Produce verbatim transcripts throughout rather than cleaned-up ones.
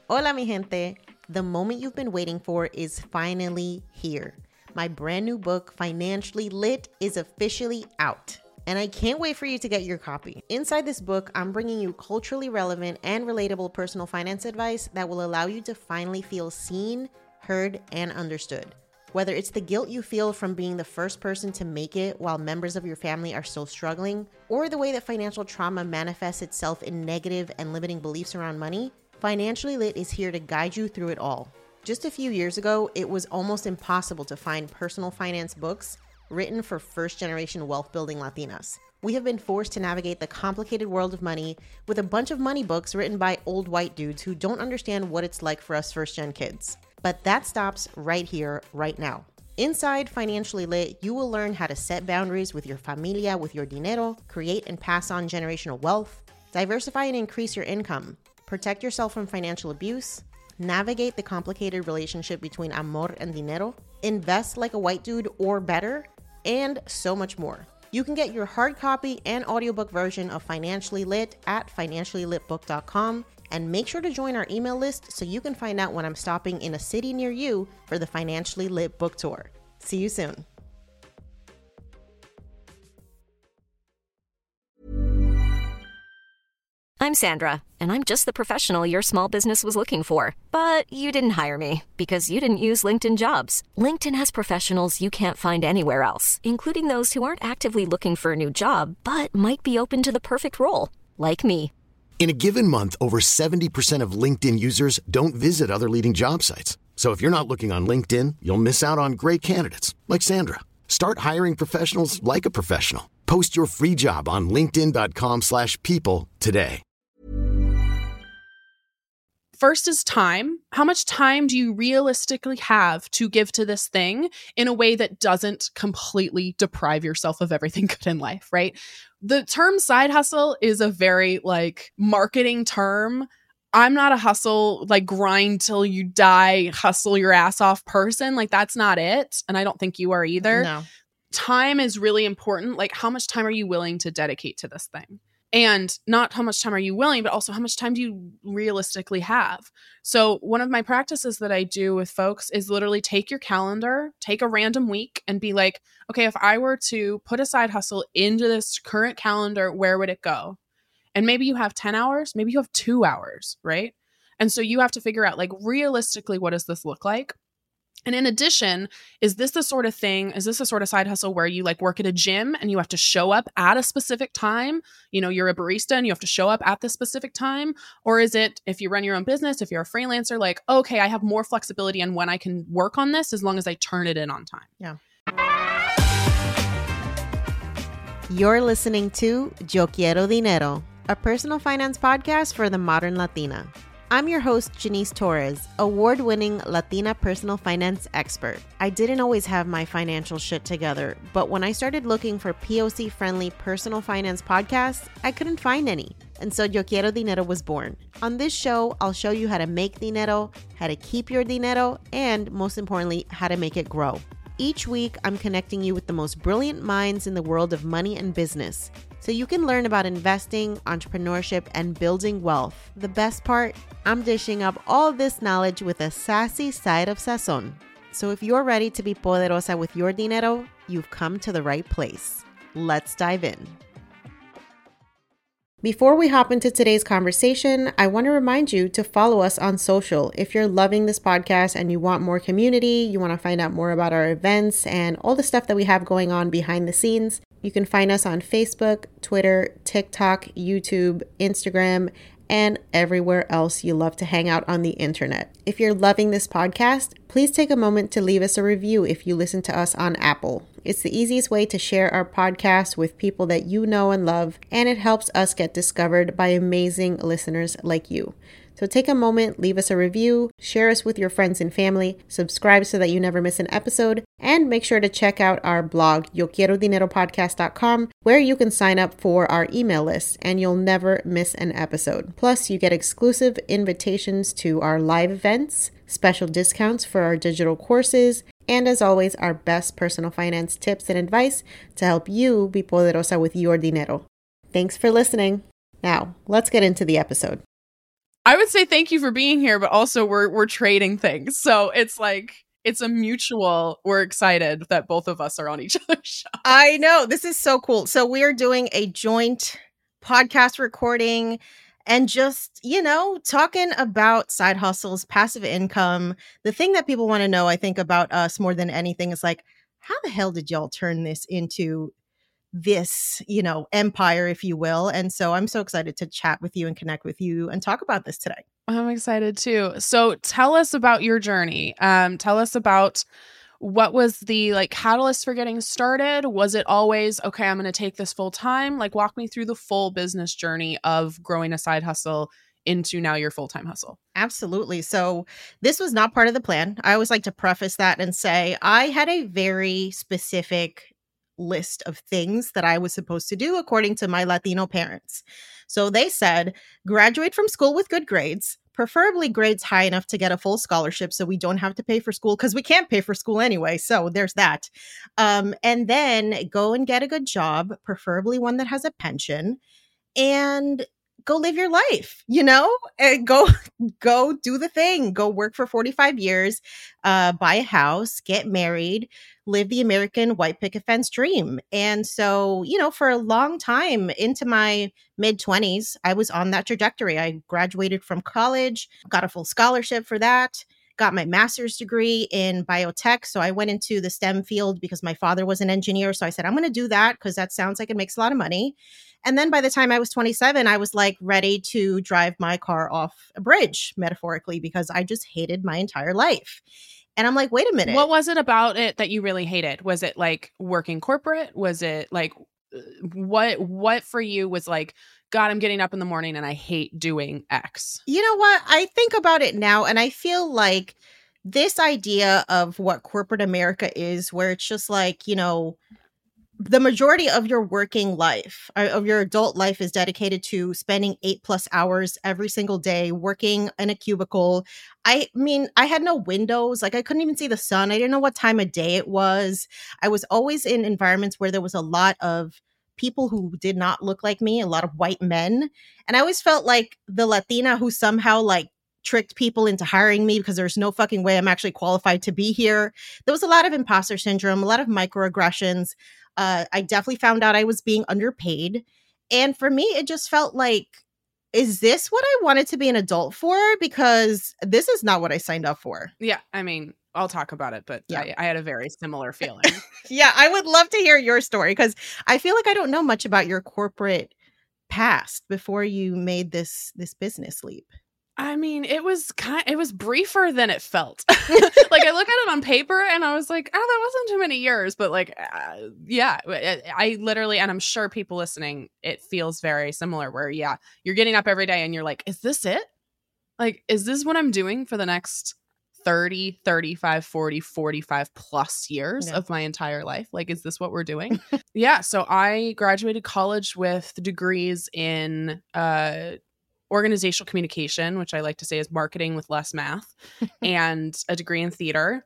Hola, mi gente. The moment you've been waiting for is finally here. My brand new book, Financially Lit, is officially out. And I can't wait for you to get your copy. Inside this book, I'm bringing you culturally relevant and relatable personal finance advice that will allow you to finally feel seen, heard, and understood. Whether it's the guilt you feel from being the first person to make it while members of your family are still struggling, or the way that financial trauma manifests itself in negative and limiting beliefs around money, Financially Lit is here to guide you through it all. Just a few years ago, it was almost impossible to find personal finance books written for first-generation wealth-building Latinas. We have been forced to navigate the complicated world of money with a bunch of money books written by old white dudes who don't understand what it's like for us first-gen kids. But that stops right here, right now. Inside Financially Lit, you will learn how to set boundaries with your familia, with your dinero, create and pass on generational wealth, diversify and increase your income, protect yourself from financial abuse, navigate the complicated relationship between amor and dinero, invest like a white dude or better, and so much more. You can get your hard copy and audiobook version of Financially Lit at financially lit book dot com, and make sure to join our email list so you can find out when I'm stopping in a city near you for the Financially Lit book tour. See you soon. I'm Sandra, and I'm just the professional your small business was looking for. But you didn't hire me because you didn't use LinkedIn Jobs. LinkedIn has professionals you can't find anywhere else, including those who aren't actively looking for a new job, but might be open to the perfect role, like me. In a given month, over seventy percent of LinkedIn users don't visit other leading job sites. So if you're not looking on LinkedIn, you'll miss out on great candidates like Sandra. Start hiring professionals like a professional. Post your free job on linkedin dot com slash people today. First is time. How much time do you realistically have to give to this thing in a way that doesn't completely deprive yourself of everything good in life, right? The term side hustle is a very like marketing term. I'm not a hustle, like grind till you die, hustle your ass off person. Like that's not it. And I don't think you are either. No. Time is really important. Like how much time are you willing to dedicate to this thing? And not how much time are you willing, but also how much time do you realistically have? So one of my practices that I do with folks is literally take your calendar, take a random week and be like, okay, if I were to put a side hustle into this current calendar, where would it go? And maybe you have ten hours, maybe you have two hours, right? And so you have to figure out like realistically, what does this look like? And in addition, is this the sort of thing, is this a sort of side hustle where you like work at a gym and you have to show up at a specific time? You know, you're a barista and you have to show up at this specific time? Or is it, if you run your own business, if you're a freelancer, like, okay, I have more flexibility on when I can work on this as long as I turn it in on time. Yeah. You're listening to Yo Quiero Dinero, a personal finance podcast for the modern Latina. I'm your host, Janice Torres, award-winning Latina personal finance expert. I didn't always have my financial shit together, but when I started looking for P O C-friendly personal finance podcasts, I couldn't find any. And so Yo Quiero Dinero was born. On this show, I'll show you how to make dinero, how to keep your dinero, and most importantly, how to make it grow. Each week, I'm connecting you with the most brilliant minds in the world of money and business, so you can learn about investing, entrepreneurship, and building wealth. The best part, I'm dishing up all this knowledge with a sassy side of sazon. So if you're ready to be poderosa with your dinero, you've come to the right place. Let's dive in. Before we hop into today's conversation, I want to remind you to follow us on social. If you're loving this podcast and you want more community, you want to find out more about our events and all the stuff that we have going on behind the scenes, you can find us on Facebook, Twitter, TikTok, YouTube, Instagram, and everywhere else you love to hang out on the internet. If you're loving this podcast, please take a moment to leave us a review if you listen to us on Apple. It's the easiest way to share our podcast with people that you know and love, and it helps us get discovered by amazing listeners like you. So take a moment, leave us a review, share us with your friends and family, subscribe so that you never miss an episode, and make sure to check out our blog, yo quiero dinero podcast dot com, where you can sign up for our email list and you'll never miss an episode. Plus, you get exclusive invitations to our live events, special discounts for our digital courses, and as always, our best personal finance tips and advice to help you be poderosa with your dinero. Thanks for listening. Now, let's get into the episode. I would say thank you for being here, but also we're we're trading things. So it's like it's a mutual, we're excited that both of us are on each other's show. I know. This is so cool. So we are doing a joint podcast recording and just, you know, talking about side hustles, passive income. The thing that people want to know, I think, about us more than anything is like, how the hell did y'all turn this into this, you know, empire, if you will? And so I'm so excited to chat with you and connect with you and talk about this today. I'm excited too. So tell us about your journey. Um, tell us about what was the like catalyst for getting started? Was it always, okay, I'm going to take this full time? Like walk me through the full business journey of growing a side hustle into now your full-time hustle. Absolutely. So this was not part of the plan. I always like to preface that and say I had a very specific list of things that I was supposed to do according to my Latino parents. So they said, graduate from school with good grades, preferably grades high enough to get a full scholarship so we don't have to pay for school because we can't pay for school anyway. So there's that. Um, and then go and get a good job, preferably one that has a pension, and go live your life, you know, and go, go do the thing, go work for forty-five years, uh, buy a house, get married, live the American white picket fence dream. And so, you know, for a long time into my mid twenties, I was on that trajectory. I graduated from college, got a full scholarship for that, got my master's degree in biotech. So I went into the STEM field because my father was an engineer. So I said, I'm going to do that because that sounds like it makes a lot of money. And then by the time I was twenty-seven, I was like ready to drive my car off a bridge, metaphorically, because I just hated my entire life. And I'm like, wait a minute. What was it about it that you really hated? Was it like working corporate? Was it like what what for you was like, God, I'm getting up in the morning and I hate doing X? You know what? I think about it now and I feel like this idea of what corporate America is, where it's just like, you know, the majority of your working life, of your adult life, is dedicated to spending eight plus hours every single day working in a cubicle. I mean, I had no windows. Like I couldn't even see the sun. I didn't know what time of day it was. I was always in environments where there was a lot of people who did not look like me, a lot of white men. And I always felt like the Latina who somehow like tricked people into hiring me because there's no fucking way I'm actually qualified to be here. There was a lot of imposter syndrome, a lot of microaggressions. Uh, I definitely found out I was being underpaid. And for me, it just felt like, is this what I wanted to be an adult for? Because this is not what I signed up for. Yeah. I mean, I'll talk about it, but yeah. I, I had a very similar feeling. Yeah. I would love to hear your story because I feel like I don't know much about your corporate past before you made this, this business leap. I mean, it was kind it was briefer than it felt. Like I look at it on paper and I was like, oh, that wasn't too many years. But like, uh, yeah, I, I literally, and I'm sure people listening, it feels very similar where, yeah, you're getting up every day and you're like, is this it? Like, is this what I'm doing for the next thirty, thirty-five, forty, forty-five plus years yeah. of my entire life? Like, is this what we're doing? Yeah. So I graduated college with degrees in, uh, organizational communication, which I like to say is marketing with less math, and a degree in theater.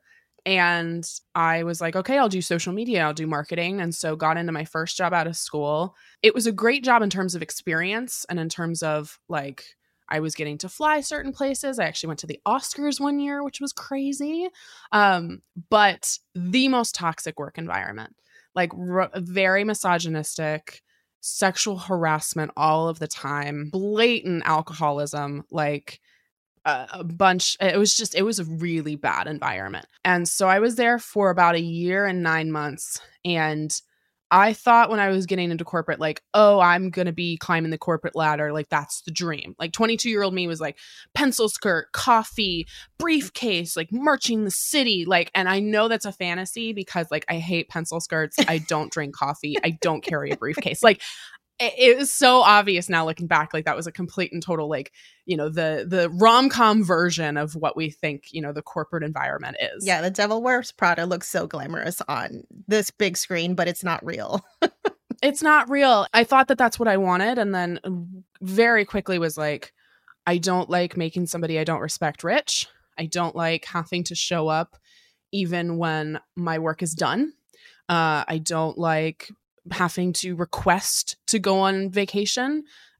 And I was like, okay, I'll do social media, I'll do marketing. And so got into my first job out of school. It was a great job in terms of experience and in terms of like, I was getting to fly certain places. I actually went to the Oscars one year, which was crazy. Um, but the most toxic work environment, like r- very misogynistic, sexual harassment all of the time, blatant alcoholism, like uh, a bunch. It was just, it was a really bad environment. And so I was there for about a year and nine months. And I thought when I was getting into corporate, like, oh, I'm going to be climbing the corporate ladder. Like, that's the dream. Like, twenty-two year old me was like pencil skirt, coffee, briefcase, like marching the city. Like, and I know that's a fantasy because like, I hate pencil skirts. I don't drink coffee. I don't carry a briefcase. Like, it, it was so obvious now looking back, like that was a complete and total, like, you know, the, the rom-com version of what we think, you know, the corporate environment is. Yeah. The Devil Wears Prada looks so glamorous on this big screen, but it's not real. It's not real. I thought that that's what I wanted. And then very quickly was like, I don't like making somebody I don't respect rich. I don't like having to show up even when my work is done. Uh, I don't like having to request to go on vacation.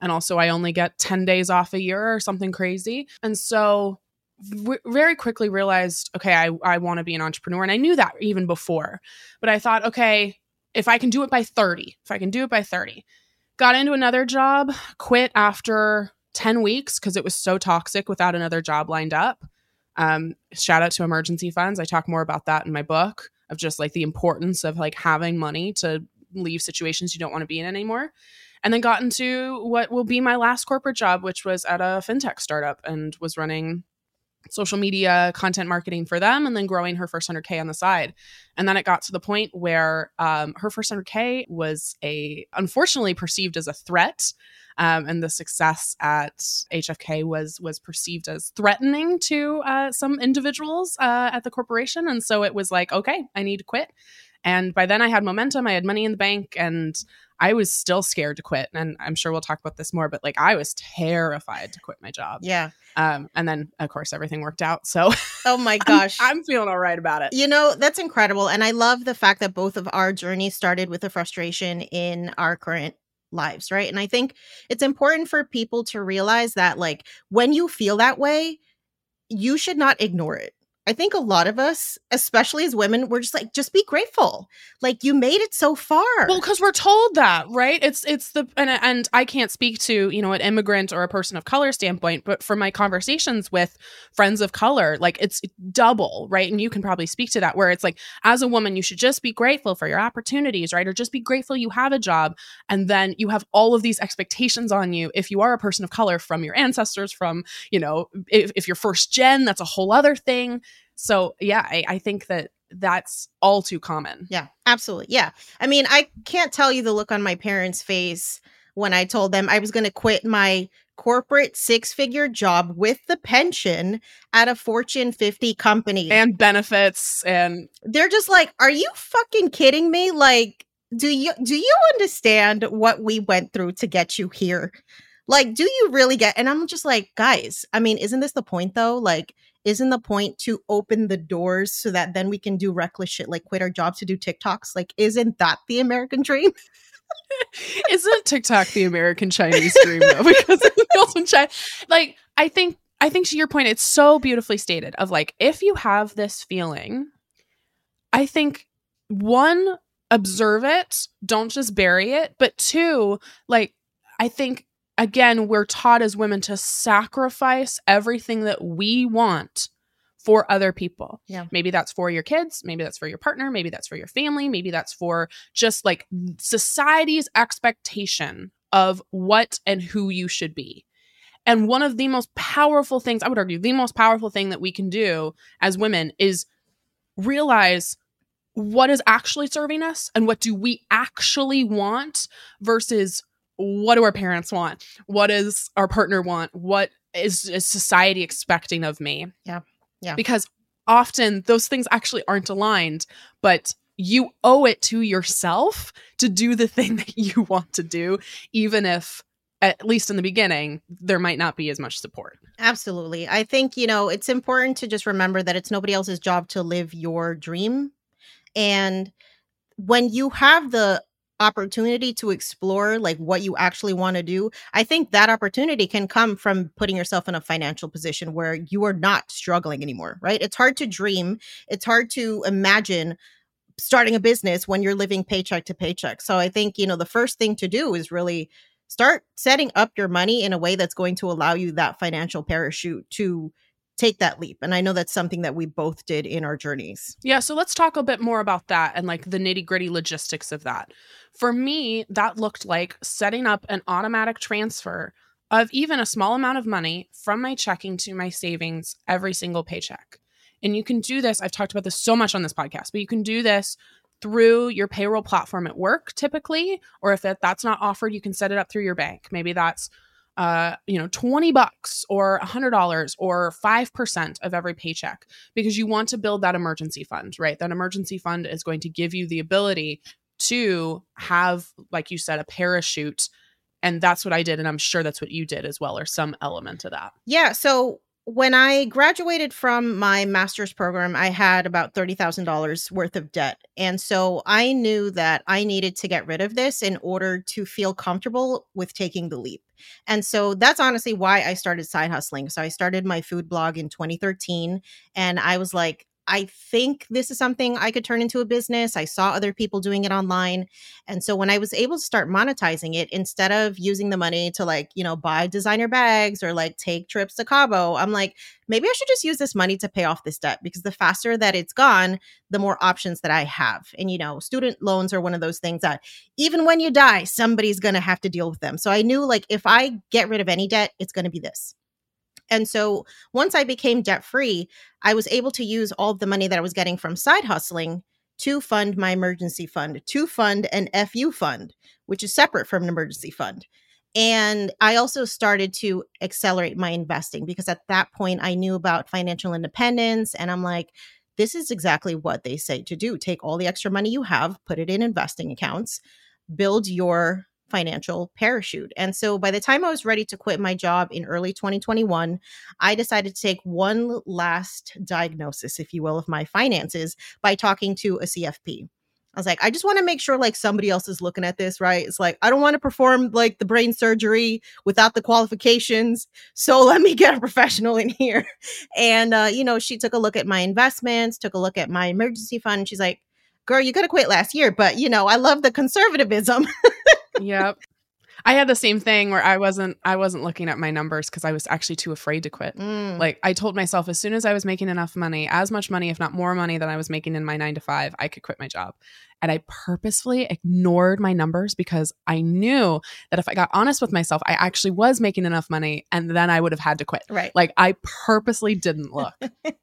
And also I only get ten days off a year or something crazy. And so v- very quickly realized, okay, I, I want to be an entrepreneur. And I knew that even before, but I thought, okay, if I can do it by thirty, if I can do it by thirty, got into another job, quit after ten weeks because it was so toxic without another job lined up. Um, shout out to emergency funds. I talk more about that in my book of just like the importance of like having money to leave situations you don't want to be in anymore. And then got into what will be my last corporate job, which was at a fintech startup and was running social media content marketing for them and then growing her first one hundred K on the side. And then it got to the point where um, her first one hundred K was a unfortunately perceived as a threat. Um, and the success at H F K was was perceived as threatening to uh, some individuals uh, at the corporation. And so it was like, okay, I need to quit. And by then I had momentum, I had money in the bank, and I was still scared to quit. And I'm sure we'll talk about this more, but like I was terrified to quit my job. Yeah. Um, and then of course everything worked out. So oh my gosh, I'm, I'm feeling all right about it. You know, that's incredible. And I love the fact that both of our journeys started with a frustration in our current lives, right? And I think it's important for people to realize that like when you feel that way, you should not ignore it. I think a lot of us, especially as women, we're just like, just be grateful. Like you made it so far. Well, because we're told that, right? It's it's the and and I can't speak to, you know, an immigrant or a person of color standpoint, but from my conversations with friends of color, like it's double, right? And you can probably speak to that, where it's like, as a woman, you should just be grateful for your opportunities, right? Or just be grateful you have a job, and then you have all of these expectations on you if you are a person of color from your ancestors, from, you know, if, if you're first gen, that's a whole other thing. So yeah, I, I think that that's all too common. Yeah, absolutely. Yeah. I mean, I can't tell you the look on my parents' face when I told them I was going to quit my corporate six-figure job with the pension at a Fortune fifty company. And benefits. And they're just like, are you fucking kidding me? Like, do you do you understand what we went through to get you here? Like, do you really get? And I'm just like, guys, I mean, isn't this the point though? Like, isn't the point to open the doors so that then we can do reckless shit like quit our jobs to do TikToks? Like, isn't that the American dream? Isn't TikTok the American Chinese dream though? Because it's built in China. Like, I think, I think to your point, it's so beautifully stated of like, if you have this feeling, I think one, observe it, don't just bury it. But two, like, I think, again, we're taught as women to sacrifice everything that we want for other people. Yeah. Maybe that's for your kids. Maybe that's for your partner. Maybe that's for your family. Maybe that's for just like society's expectation of what and who you should be. And one of the most powerful things, I would argue, the most powerful thing that we can do as women is realize what is actually serving us and what do we actually want versus what do our parents want? What does our partner want? What is, is society expecting of me? Yeah. Yeah. Because often those things actually aren't aligned, but you owe it to yourself to do the thing that you want to do, even if, at least in the beginning, there might not be as much support. Absolutely. I think, you know, it's important to just remember that it's nobody else's job to live your dream. And when you have the opportunity to explore like what you actually want to do, I think that opportunity can come from putting yourself in a financial position where you are not struggling anymore, right? It's hard to dream. It's hard to imagine starting a business when you're living paycheck to paycheck. So I think, you know, the first thing to do is really start setting up your money in a way that's going to allow you that financial parachute to take that leap. And I know that's something that we both did in our journeys. Yeah. So let's talk a bit more about that and like the nitty gritty logistics of that. For me, that looked like setting up an automatic transfer of even a small amount of money from my checking to my savings every single paycheck. And you can do this. I've talked about this so much on this podcast, but you can do this through your payroll platform at work typically, or if that, that's not offered, you can set it up through your bank. Maybe that's uh, you know, twenty bucks or a hundred dollars or five percent of every paycheck, because you want to build that emergency fund, right? That emergency fund is going to give you the ability to have, like you said, a parachute. And that's what I did. And I'm sure that's what you did as well, or some element of that. Yeah. So when I graduated from my master's program, I had about thirty thousand dollars worth of debt. And so I knew that I needed to get rid of this in order to feel comfortable with taking the leap. And so that's honestly why I started side hustling. So I started my food blog in twenty thirteen, and I was like, I think this is something I could turn into a business. I saw other people doing it online. And so when I was able to start monetizing it, instead of using the money to like, you know, buy designer bags or like take trips to Cabo, I'm like, maybe I should just use this money to pay off this debt, because the faster that it's gone, the more options that I have. And, you know, student loans are one of those things that even when you die, somebody's going to have to deal with them. So I knew like if I get rid of any debt, it's going to be this. And so once I became debt free, I was able to use all of the money that I was getting from side hustling to fund my emergency fund, to fund an F U fund, which is separate from an emergency fund. And I also started to accelerate my investing, because at that point I knew about financial independence. And I'm like, this is exactly what they say to do. Take all the extra money you have, put it in investing accounts, build your financial parachute. And so by the time I was ready to quit my job in early twenty twenty-one, I decided to take one last diagnosis, if you will, of my finances by talking to a C F P. I was like, I just want to make sure like somebody else is looking at this, right? It's like, I don't want to perform like the brain surgery without the qualifications. So let me get a professional in here. And, uh, you know, she took a look at my investments, took a look at my emergency fund. And she's like, girl, you could have quit last year, but you know, I love the conservatism. Yep. I had the same thing where I wasn't I wasn't looking at my numbers because I was actually too afraid to quit. Mm. Like I told myself as soon as I was making enough money, as much money, if not more money than I was making in my nine to five, I could quit my job. And I purposefully ignored my numbers because I knew that if I got honest with myself, I actually was making enough money and then I would have had to quit. Right. Like I purposely didn't look.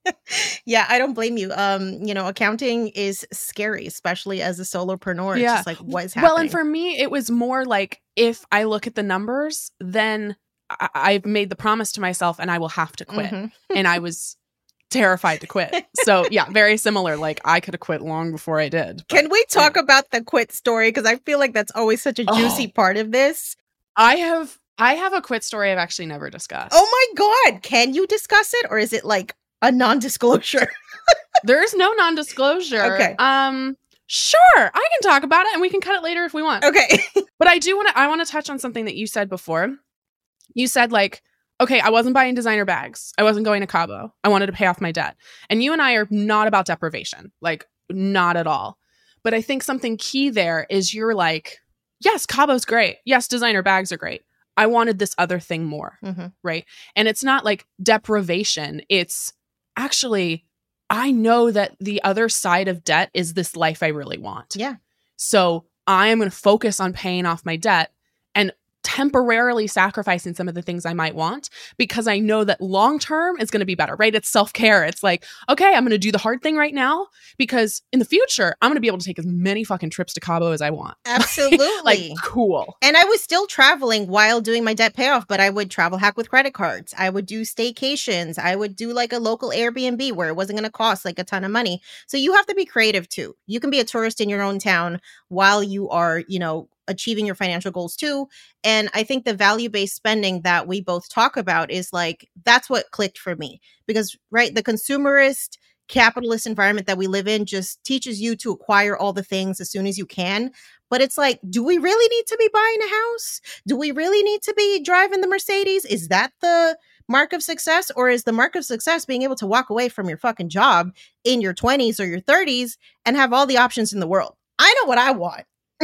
Yeah, I don't blame you. Um, you know, accounting is scary, especially as a solopreneur. It's Yeah. just like, what is happening? Well, and for me, it was more like if I look at the numbers, then I- I've made the promise to myself and I will have to quit. Mm-hmm. And I was terrified to quit. So yeah, very similar. Like I could have quit long before I did. But, Can we talk yeah. about the quit story? Because I feel like that's always such a juicy Oh. part of this. I have I have a quit story I've actually never discussed. Oh my God. Can you discuss it? Or is it like a non-disclosure? There's no non-disclosure. Okay. Um, sure, I can talk about it and we can cut it later if we want. Okay. But I do want to I want to touch on something that you said before. You said like, okay, I wasn't buying designer bags. I wasn't going to Cabo. I wanted to pay off my debt. And you and I are not about deprivation, like not at all. But I think something key there is you're like, yes, Cabo's great. Yes, designer bags are great. I wanted this other thing more, mm-hmm. right? And it's not like deprivation. It's actually, I know that the other side of debt is this life I really want. Yeah. So I am going to focus on paying off my debt and temporarily sacrificing some of the things I might want because I know that long term is going to be better, right? It's self-care. It's like, okay, I'm going to do the hard thing right now because in the future, I'm going to be able to take as many fucking trips to Cabo as I want. Absolutely. Like, cool. And I was still traveling while doing my debt payoff, but I would travel hack with credit cards. I would do staycations. I would do like a local Airbnb where it wasn't going to cost like a ton of money. So you have to be creative too. You can be a tourist in your own town while you are, you know, achieving your financial goals too. And I think the value-based spending that we both talk about is like, that's what clicked for me because, right, the consumerist capitalist environment that we live in just teaches you to acquire all the things as soon as you can. But it's like, do we really need to be buying a house? Do we really need to be driving the Mercedes? Is that the mark of success? Or is the mark of success being able to walk away from your fucking job in your twenties or your thirties and have all the options in the world? I know what I want.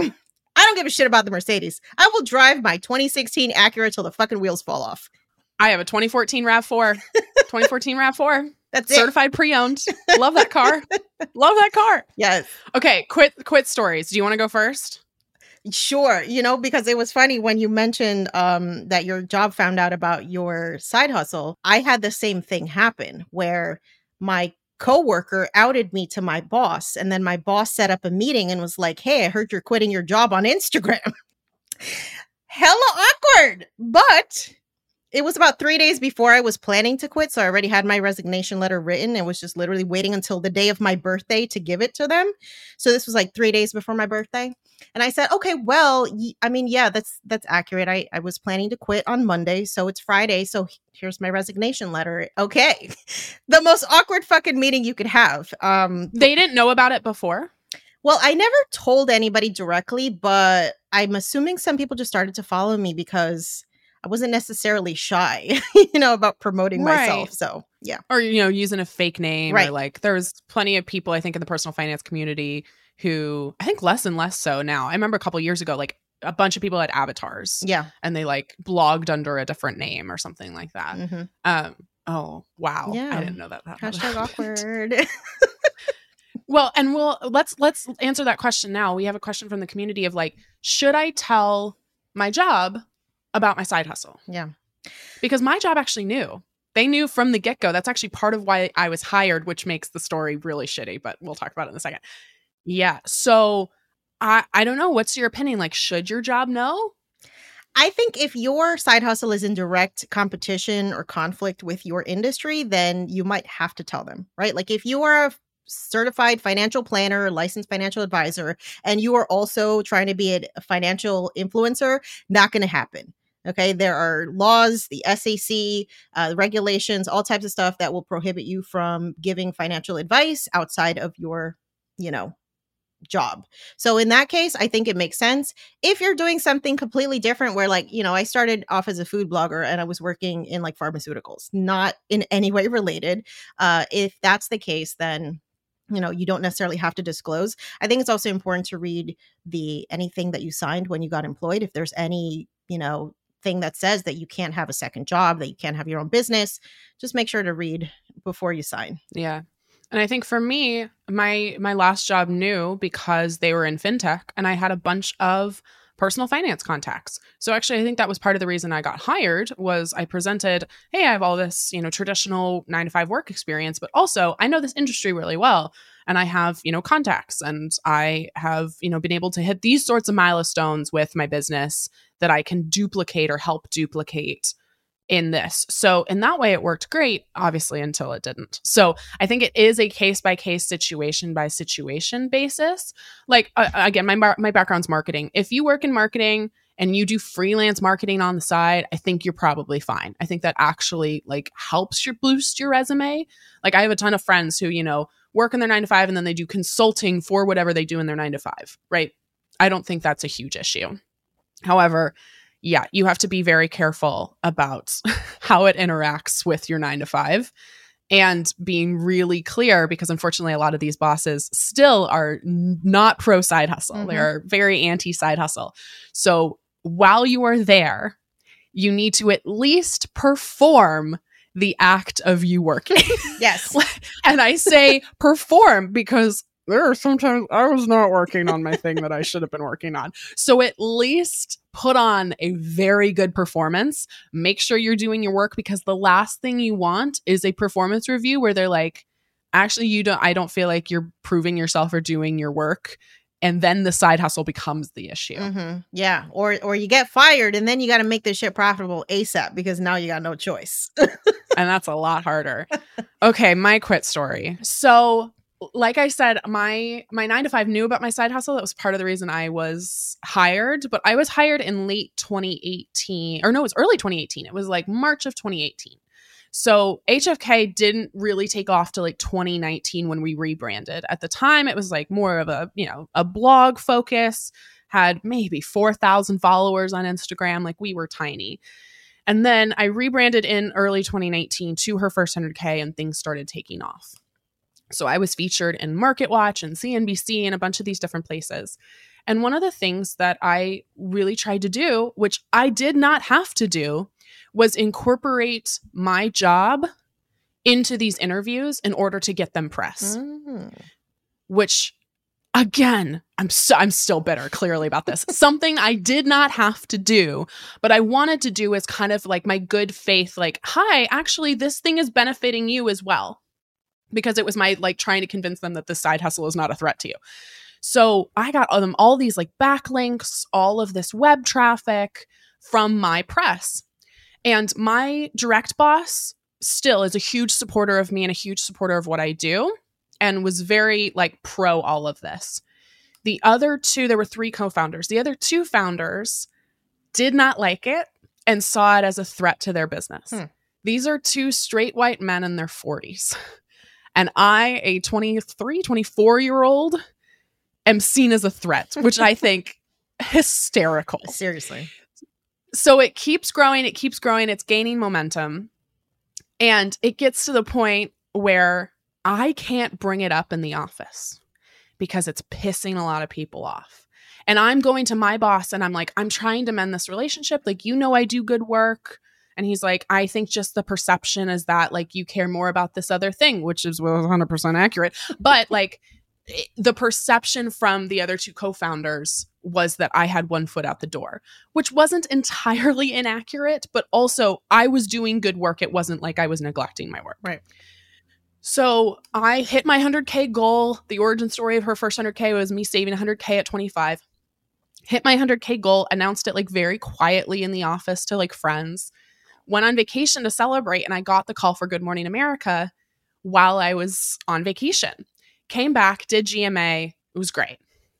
I don't give a shit about the Mercedes. I will drive my twenty sixteen Acura till the fucking wheels fall off. I have a twenty fourteen RAV four. twenty fourteen RAV four. That's certified it. pre-owned. Love that car. Love that car. Yes. Okay, quit quit stories. Do you want to go first? Sure. You know, because it was funny when you mentioned um, that your job found out about your side hustle. I had the same thing happen where my coworker outed me to my boss. And then my boss set up a meeting and was like, hey, I heard you're quitting your job on Instagram. Hella awkward. But it was about three days before I was planning to quit. So I already had my resignation letter written and was just literally waiting until the day of my birthday to give it to them. So this was like three days before my birthday. And I said, okay, well, y- I mean, yeah, that's that's accurate. I, I was planning to quit on Monday. So it's Friday. So here's my resignation letter. Okay. The most awkward fucking meeting you could have. Um, They didn't know about it before? Well, I never told anybody directly, but I'm assuming some people just started to follow me because I wasn't necessarily shy, you know, about promoting Right. myself. So, yeah. Or, you know, using a fake name. Or Right. like there's plenty of people, I think, in the personal finance community who I think less and less so now. I remember a couple years ago, like a bunch of people had avatars Yeah. and they like blogged under a different name or something like that. hmm Um, oh, wow. Yeah. I didn't know that. that Hashtag happened. awkward. Well, and we'll let's let's answer that question now. We have a question from the community of like, should I tell my job about my side hustle? Yeah. Because my job actually knew. They knew from the get-go. That's actually part of why I was hired, which makes the story really shitty, but we'll talk about it in a second. Yeah. So I I don't know. What's your opinion? Like, should your job know? I think if your side hustle is in direct competition or conflict with your industry, then you might have to tell them, right? Like if you are a certified financial planner, licensed financial advisor, and you are also trying to be a a financial influencer, not going to happen. Okay. There are laws, the S E C, uh, regulations, all types of stuff that will prohibit you from giving financial advice outside of your, you know, job. So in that case, I think it makes sense. If you're doing something completely different where like, you know, I started off as a food blogger and I was working in like pharmaceuticals, not in any way related. Uh, if that's the case, then you know, you don't necessarily have to disclose. I think it's also important to read the anything that you signed when you got employed. If there's any, you know, thing that says that you can't have a second job, that you can't have your own business, just make sure to read before you sign. Yeah. And I think for me, my my last job knew because they were in fintech and I had a bunch of personal finance contacts. So actually, I think that was part of the reason I got hired was I presented, hey, I have all this, you know, traditional nine to five work experience, but also I know this industry really well. And I have, you know, contacts and I have, you know, been able to hit these sorts of milestones with my business that I can duplicate or help duplicate in this. So in that way, it worked great, obviously, until it didn't. So I think it is a case by case, situation by situation basis. Like, uh, again, my, mar- my background's marketing. If you work in marketing and you do freelance marketing on the side, I think you're probably fine. I think that actually like helps you boost your resume. Like I have a ton of friends who, you know, work in their nine to five and then they do consulting for whatever they do in their nine to five, right? I don't think that's a huge issue. However, yeah, you have to be very careful about how it interacts with your nine to five and being really clear because unfortunately, a lot of these bosses still are n- not pro side hustle. Mhm. They're very anti side hustle. So while you are there, you need to at least perform the act of you working. Yes. And I say perform because there are sometimes I was not working on my thing that I should have been working on. So at least put on a very good performance. Make sure you're doing your work because the last thing you want is a performance review where they're like, actually, you don't, I don't feel like you're proving yourself or doing your work. And then the side hustle becomes the issue. Mm-hmm. Yeah. Or or you get fired and then you got to make this shit profitable ASAP because now you got no choice. And that's a lot harder. Okay, my quit story. So like I said, my my nine to five knew about my side hustle. That was part of the reason I was hired. But I was hired in late twenty eighteen, or no, it was early twenty eighteen. It was like March of twenty eighteen. So H F K didn't really take off till like twenty nineteen when we rebranded. At the time, it was like more of a, you know, a blog focus, had maybe four thousand followers on Instagram. Like we were tiny. And then I rebranded in early twenty nineteen to Her First one hundred K and things started taking off. So I was featured in MarketWatch and C N B C and a bunch of these different places. And one of the things that I really tried to do, which I did not have to do, was incorporate my job into these interviews in order to get them press. Mm. Which, again, I'm so, I'm still bitter, clearly, about this. Something I did not have to do, but I wanted to do as kind of like my good faith, like, hi, actually, this thing is benefiting you as well. Because it was my like trying to convince them that this side hustle is not a threat to you. So I got them all these like backlinks, all of this web traffic from my press. And my direct boss still is a huge supporter of me and a huge supporter of what I do, and was very like pro all of this. The other two, there were three co-founders. The other two founders did not like it and saw it as a threat to their business. Hmm. These are two straight white men in their forties. And I, a twenty-three, twenty-four year old, am seen as a threat, which I think hysterical. Seriously. So it keeps growing. It keeps growing. It's gaining momentum. And it gets to the point where I can't bring it up in the office because it's pissing a lot of people off. And I'm going to my boss and I'm like, I'm trying to mend this relationship. Like, you know, I do good work. And he's like, I think just the perception is that like you care more about this other thing, which is well, one hundred percent accurate. But like it, the perception from the other two co-founders was that I had one foot out the door, which wasn't entirely inaccurate, but also I was doing good work. It wasn't like I was neglecting my work. Right. So I hit my one hundred K goal. The origin story of her first one hundred K was me saving one hundred K at twenty-five. Hit my one hundred K goal, announced it like very quietly in the office to like friends. Went on vacation to celebrate, and I got the call for Good Morning America while I was on vacation. Came back, did G M A. It was great.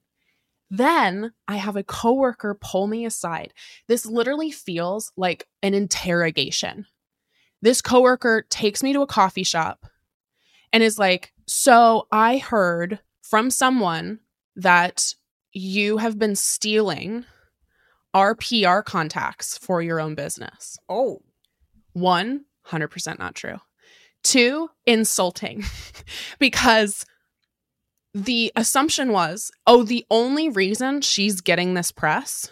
Then I have a coworker pull me aside. This literally feels like an interrogation. This coworker takes me to a coffee shop and is like, so I heard from someone that you have been stealing our P R contacts for your own business. Oh. One, one hundred percent not true. Two, insulting. Because the assumption was, oh, the only reason she's getting this press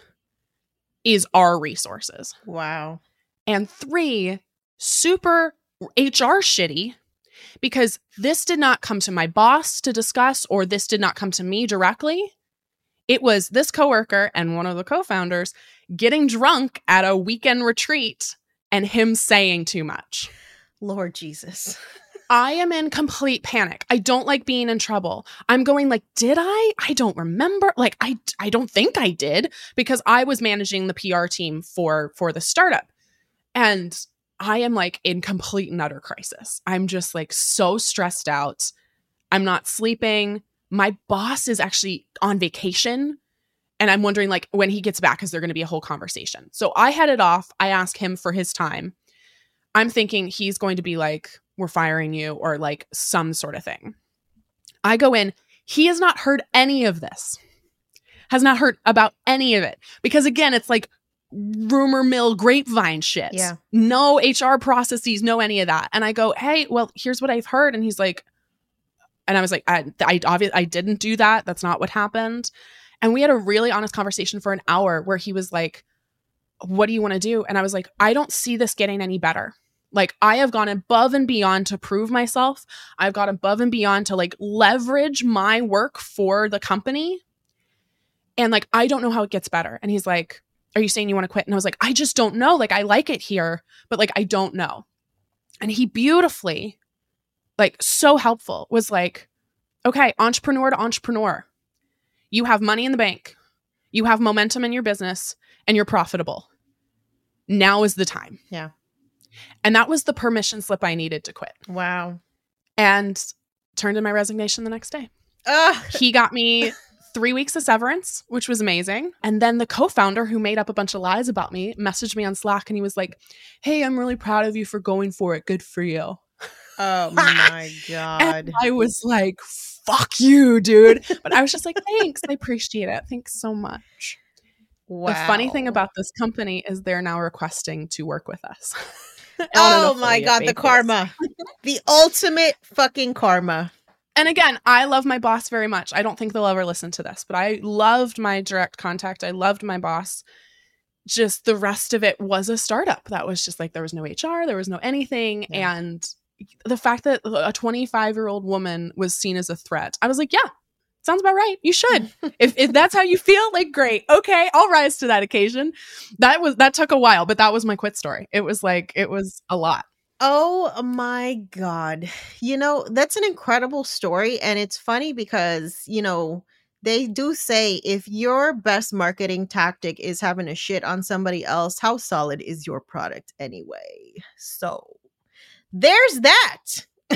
is our resources. Wow. And three, super H R shitty, because this did not come to my boss to discuss, or this did not come to me directly. It was this coworker and one of the co-founders getting drunk at a weekend retreat and him saying too much. Lord Jesus. I am in complete panic. I don't like being in trouble. I'm going like, did I? I don't remember. Like, I, I don't think I did, because I was managing the P R team for, for the startup. And I am like in complete and utter crisis. I'm just like so stressed out. I'm not sleeping. My boss is actually on vacation. And I'm wondering, like, when he gets back, is there going to be a whole conversation? So I headed off. I asked him for his time. I'm thinking he's going to be like, we're firing you, or like some sort of thing. I go in. He has not heard any of this. Has not heard about any of it. Because again, it's like rumor mill grapevine shit. Yeah. No H R processes, no any of that. And I go, hey, well, here's what I've heard. And he's like, and I was like, I, I, obvi- I didn't do that. That's not what happened. And we had a really honest conversation for an hour where he was like, what do you want to do? And I was like, I don't see this getting any better. Like, I have gone above and beyond to prove myself. I've gone above and beyond to like leverage my work for the company. And like, I don't know how it gets better. And he's like, are you saying you want to quit? And I was like, I just don't know. Like, I like it here, but like, I don't know. And he beautifully, like so helpful, was like, okay, entrepreneur to entrepreneur. You have money in the bank. You have momentum in your business, and you're profitable. Now is the time. Yeah. And that was the permission slip I needed to quit. Wow. And turned in my resignation the next day. Ugh. He got me three weeks of severance, which was amazing. And then the co-founder, who made up a bunch of lies about me, messaged me on Slack, and he was like, hey, I'm really proud of you for going for it. Good for you. Oh my God. And I was like, fuck you, dude. But I was just like, thanks. I appreciate it. Thanks so much. Wow. The funny thing about this company is they're now requesting to work with us. Oh my God, the karma. The ultimate fucking karma. And again, I love my boss very much. I don't think they'll ever listen to this, but I loved my direct contact. I loved my boss. Just the rest of it was a startup. That was just like, there was no H R, there was no anything. Yeah. And the fact that a twenty-five-year-old woman was seen as a threat, I was like, yeah, sounds about right. You should. if if that's how you feel, like, great. Okay, I'll rise to that occasion. That was that took a while, but that was my quit story. It was like, it was a lot. Oh my God. You know, that's an incredible story. And it's funny because, you know, they do say if your best marketing tactic is having a shit on somebody else, how solid is your product anyway? So there's that.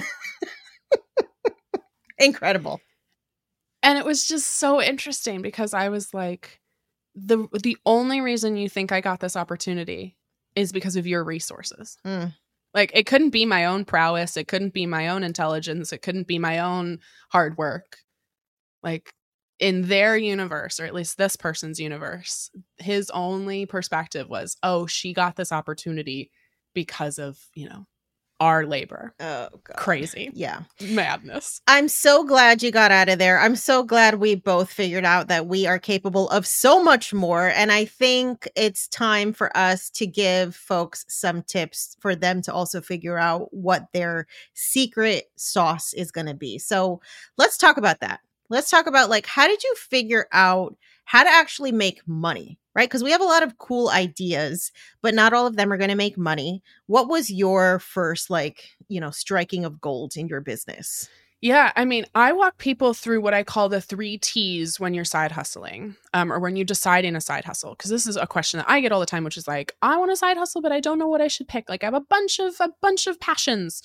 Incredible. And it was just so interesting because I was like, the the only reason you think I got this opportunity is because of your resources. Mm. Like, it couldn't be my own prowess. It couldn't be my own intelligence. It couldn't be my own hard work. Like, in their universe, or at least this person's universe, his only perspective was, oh, she got this opportunity because of, you know, our labor. Oh, God. Crazy. Yeah. Madness. I'm so glad you got out of there. I'm so glad we both figured out that we are capable of so much more. And I think it's time for us to give folks some tips for them to also figure out what their secret sauce is going to be. So let's talk about that. Let's talk about, like, how did you figure out how to actually make money, right? Because we have a lot of cool ideas, but not all of them are going to make money. What was your first, like, you know, striking of gold in your business? Yeah, I mean, I walk people through what I call the three T's when you're side hustling, um, or when you're deciding a side hustle. Because this is a question that I get all the time, which is like, I want a side hustle, but I don't know what I should pick. Like, I have a bunch of a bunch of passions.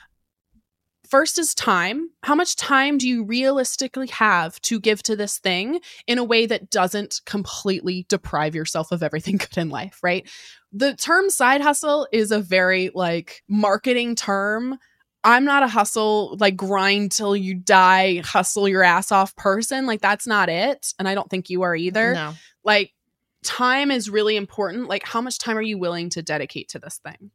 First is time. How much time do you realistically have to give to this thing in a way that doesn't completely deprive yourself of everything good in life, right? The term side hustle is a very, like, marketing term. I'm not a hustle, like, grind till you die, hustle your ass off person. Like, that's not it. And I don't think you are either. No. Like, time is really important. Like, how much time are you willing to dedicate to this thing?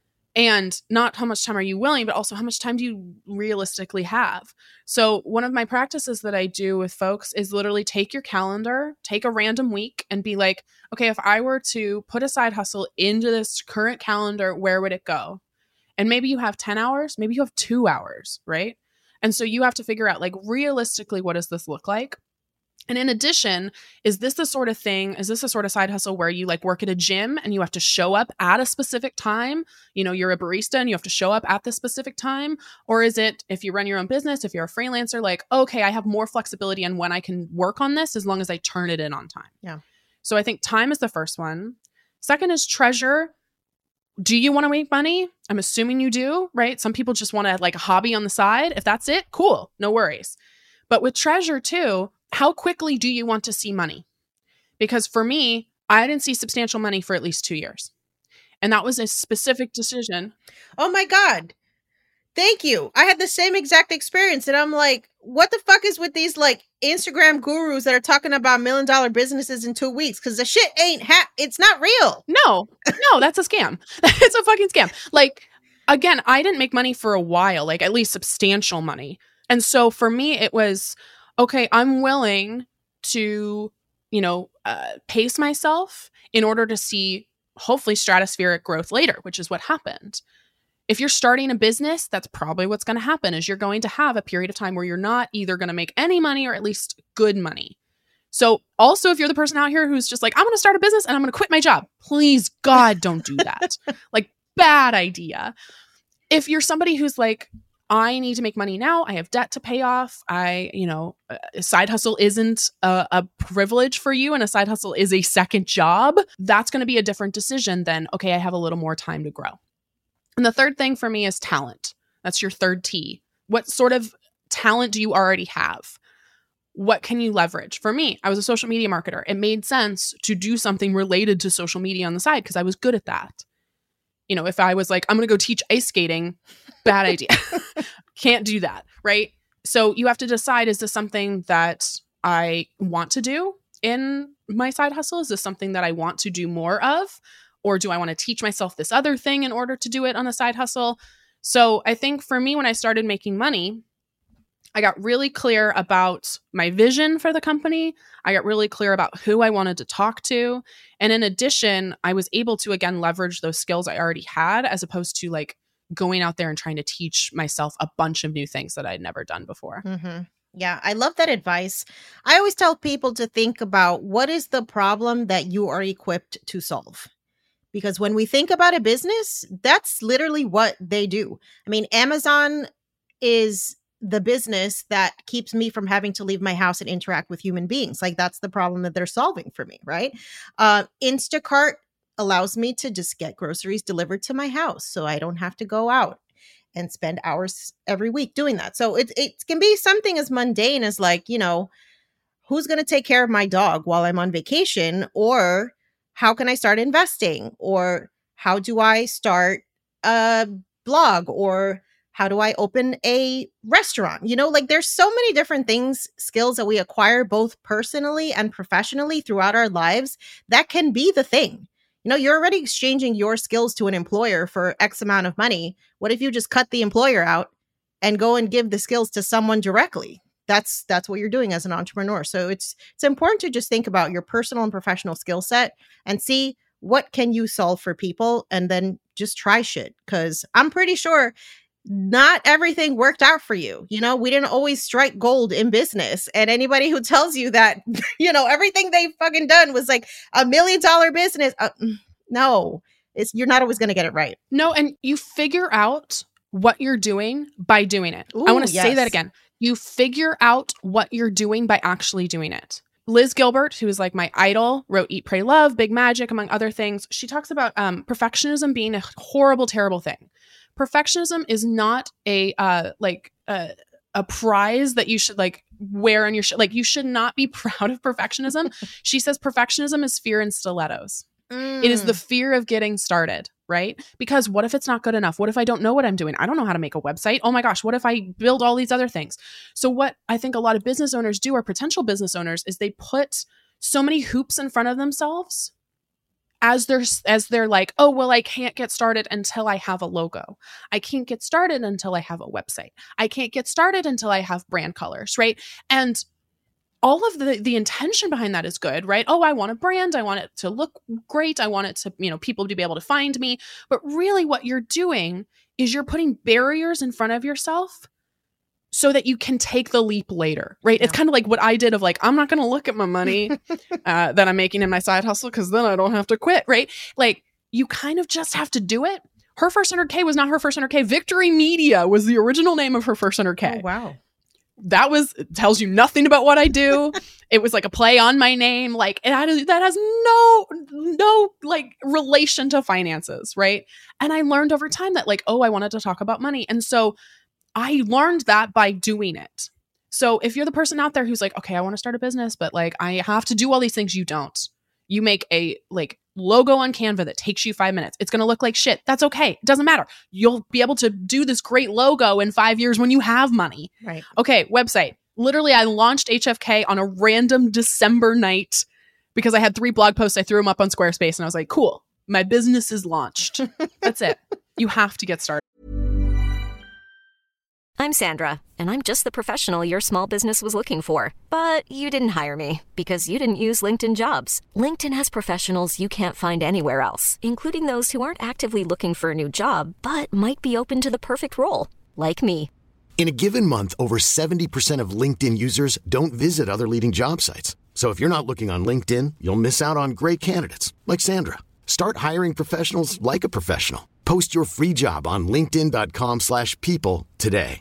And not how much time are you willing, but also how much time do you realistically have? So one of my practices that I do with folks is literally take your calendar, take a random week and be like, okay, if I were to put a side hustle into this current calendar, where would it go? And maybe you have ten hours, maybe you have two hours, right? And so you have to figure out, like, realistically, what does this look like? And in addition, is this the sort of thing, is this a sort of side hustle where you, like, work at a gym and you have to show up at a specific time? You know, you're a barista and you have to show up at this specific time? Or is it, if you run your own business, if you're a freelancer, like, okay, I have more flexibility on when I can work on this as long as I turn it in on time. Yeah. So I think time is the first one. Second is treasure. Do you want to make money? I'm assuming you do, right? Some people just want to, like, a hobby on the side. If that's it, cool, no worries. But with treasure too, how quickly do you want to see money? Because for me, I didn't see substantial money for at least two years. And that was a specific decision. Oh my God. Thank you. I had the same exact experience. And I'm like, what the fuck is with these, like, Instagram gurus that are talking about million dollar businesses in two weeks? Because the shit ain't, ha- it's not real. No, no, that's a scam. It's a fucking scam. Like, again, I didn't make money for a while, like, at least substantial money. And so for me, it was, okay, I'm willing to, you know, uh, pace myself in order to see hopefully stratospheric growth later, which is what happened. If you're starting a business, that's probably what's going to happen, is you're going to have a period of time where you're not either going to make any money or at least good money. So also, if you're the person out here who's just like, I'm going to start a business and I'm going to quit my job, please, God, don't do that. Like, bad idea. If you're somebody who's like, I need to make money now, I have debt to pay off, I, you know, a side hustle isn't a, a privilege for you and a side hustle is a second job, that's going to be a different decision than, okay, I have a little more time to grow. And the third thing for me is talent. That's your third T. What sort of talent do you already have? What can you leverage? For me, I was a social media marketer. It made sense to do something related to social media on the side because I was good at that. You know, if I was like, I'm going to go teach ice skating, bad idea. Can't do that, right? So you have to decide, is this something that I want to do in my side hustle? Is this something that I want to do more of? Or do I want to teach myself this other thing in order to do it on a side hustle? So I think for me, when I started making money, I got really clear about my vision for the company. I got really clear about who I wanted to talk to. And in addition, I was able to, again, leverage those skills I already had, as opposed to, like, going out there and trying to teach myself a bunch of new things that I'd never done before. Mm-hmm. Yeah, I love that advice. I always tell people to think about, what is the problem that you are equipped to solve? Because when we think about a business, that's literally what they do. I mean, Amazon is the business that keeps me from having to leave my house and interact with human beings. Like that's the problem that they're solving for me, right? Uh, Instacart allows me to just get groceries delivered to my house so I don't have to go out and spend hours every week doing that. So it, it can be something as mundane as like, you know, who's going to take care of my dog while I'm on vacation? Or how can I start investing? Or how do I start a blog? Or how do I open a restaurant? You know, like there's so many different things, skills that we acquire both personally and professionally throughout our lives that can be the thing. You know, you're already exchanging your skills to an employer for X amount of money. What if you just cut the employer out and go and give the skills to someone directly? That's that's what you're doing as an entrepreneur. So it's it's important to just think about your personal and professional skill set and see what can you solve for people, and then just try shit. Because I'm pretty sure not everything worked out for you. You know, we didn't always strike gold in business. And anybody who tells you that, you know, everything they've fucking done was like a million dollar business. Uh, no, it's you're not always going to get it right. No, and you figure out what you're doing by doing it. Ooh, I want to yes. say that again. You figure out what you're doing by actually doing it. Liz Gilbert, who is like my idol, wrote Eat, Pray, Love, Big Magic, among other things. She talks about um, perfectionism being a horrible, terrible thing. Perfectionism is not a uh, like uh, a prize that you should like wear on your sh- like you should not be proud of perfectionism. She says perfectionism is fear in stilettos. Mm. It is the fear of getting started, right? Because what if it's not good enough? What if I don't know what I'm doing? I don't know how to make a website. Oh my gosh, what if I build all these other things? So what I think a lot of business owners do, or potential business owners, is they put so many hoops in front of themselves as they're as they're like, oh, well, I can't get started until I have a logo. I can't get started until I have a website. I can't get started until I have brand colors, right? And all of the the intention behind that is good, right? Oh, I want a brand. I want it to look great. I want it to, you know, people to be able to find me. But really what you're doing is you're putting barriers in front of yourself so that you can take the leap later, right? Yeah. It's kind of like what I did of like, I'm not going to look at my money uh, that I'm making in my side hustle because then I don't have to quit, right? Like you kind of just have to do it. Her first one hundred K was not her first one hundred K. Victory Media was the original name of her first one hundred K. Oh, wow. That was, tells you nothing about what I do. It was like a play on my name. Like it had, that has no, no like relation to finances. Right. And I learned over time that like, oh, I wanted to talk about money. And so I learned that by doing it. So if you're the person out there who's like, okay, I want to start a business, but like I have to do all these things, you don't. You make a like logo on Canva that takes you five minutes. It's going to look like shit. That's okay. It doesn't matter. You'll be able to do this great logo in five years when you have money. Right. Okay. Website. Literally, I launched H F K on a random December night because I had three blog posts. I threw them up on Squarespace and I was like, cool, my business is launched. That's it. You have to get started. I'm Sandra, and I'm just the professional your small business was looking for. But you didn't hire me because you didn't use LinkedIn Jobs. LinkedIn has professionals you can't find anywhere else, including those who aren't actively looking for a new job, but might be open to the perfect role, like me. In a given month, over seventy percent of LinkedIn users don't visit other leading job sites. So if you're not looking on LinkedIn, you'll miss out on great candidates like Sandra. Start hiring professionals like a professional. Post your free job on linkedin dot com slash people today.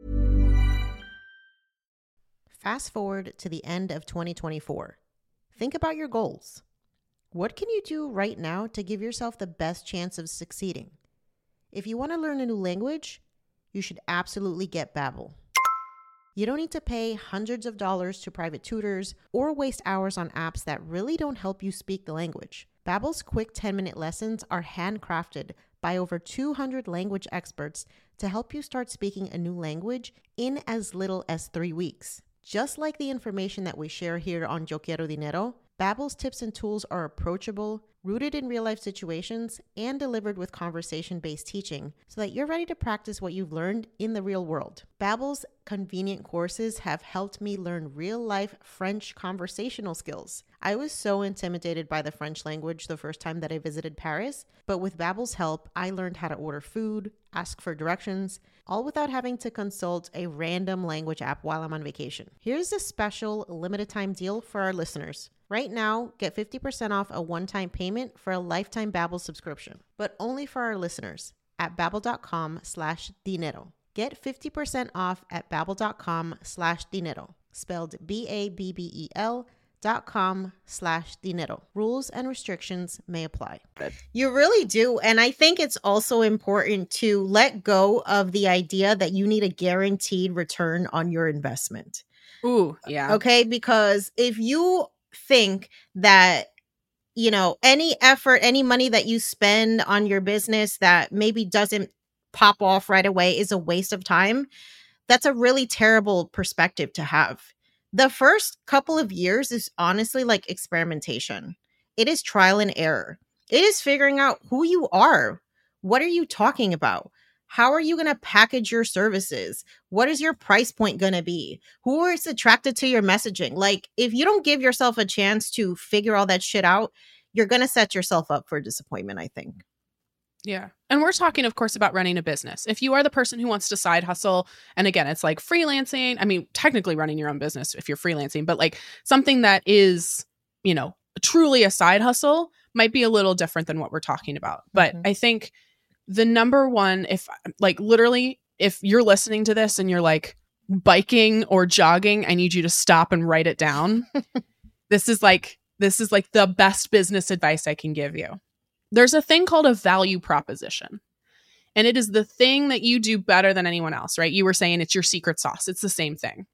Fast forward to the end of twenty twenty-four. Think about your goals. What can you do right now to give yourself the best chance of succeeding? If you want to learn a new language, you should absolutely get Babbel. You don't need to pay hundreds of dollars to private tutors or waste hours on apps that really don't help you speak the language. Babbel's quick ten-minute lessons are handcrafted by over two hundred language experts to help you start speaking a new language in as little as three weeks. Just like the information that we share here on Yo Quiero Dinero, Babbel's tips and tools are approachable, rooted in real-life situations, and delivered with conversation-based teaching so that you're ready to practice what you've learned in the real world. Babbel's convenient courses have helped me learn real-life French conversational skills. I was so intimidated by the French language the first time that I visited Paris, but with Babbel's help, I learned how to order food, ask for directions, all without having to consult a random language app while I'm on vacation. Here's a special limited time deal for our listeners. Right now, get fifty percent off a one-time payment for a lifetime Babbel subscription, but only for our listeners at babbel dot com slash dinero. Get fifty percent off at babbel.com slash dinero, spelled B A B B E L dot com slash dinero. Rules and restrictions may apply. You really do. And I think it's also important to let go of the idea that you need a guaranteed return on your investment. Ooh, yeah. Okay, because if you think that, you know, any effort, any money that you spend on your business that maybe doesn't pop off right away is a waste of time, that's a really terrible perspective to have. The first couple of years is honestly like experimentation. It is trial and error. It is figuring out who you are. What are you talking about? How are you going to package your services? What is your price point going to be? Who is attracted to your messaging? Like, if you don't give yourself a chance to figure all that shit out, you're going to set yourself up for disappointment, I think. Yeah. And we're talking, of course, about running a business. If you are the person who wants to side hustle, and again, it's like freelancing. I mean, technically running your own business if you're freelancing, but like something that is, you know, truly a side hustle might be a little different than what we're talking about. But mm-hmm. I think the number one, if like literally, if you're listening to this and you're like biking or jogging, I need you to stop and write it down. This is like, this is like the best business advice I can give you. There's a thing called a value proposition, and it is the thing that you do better than anyone else, right? You were saying it's your secret sauce. It's the same thing.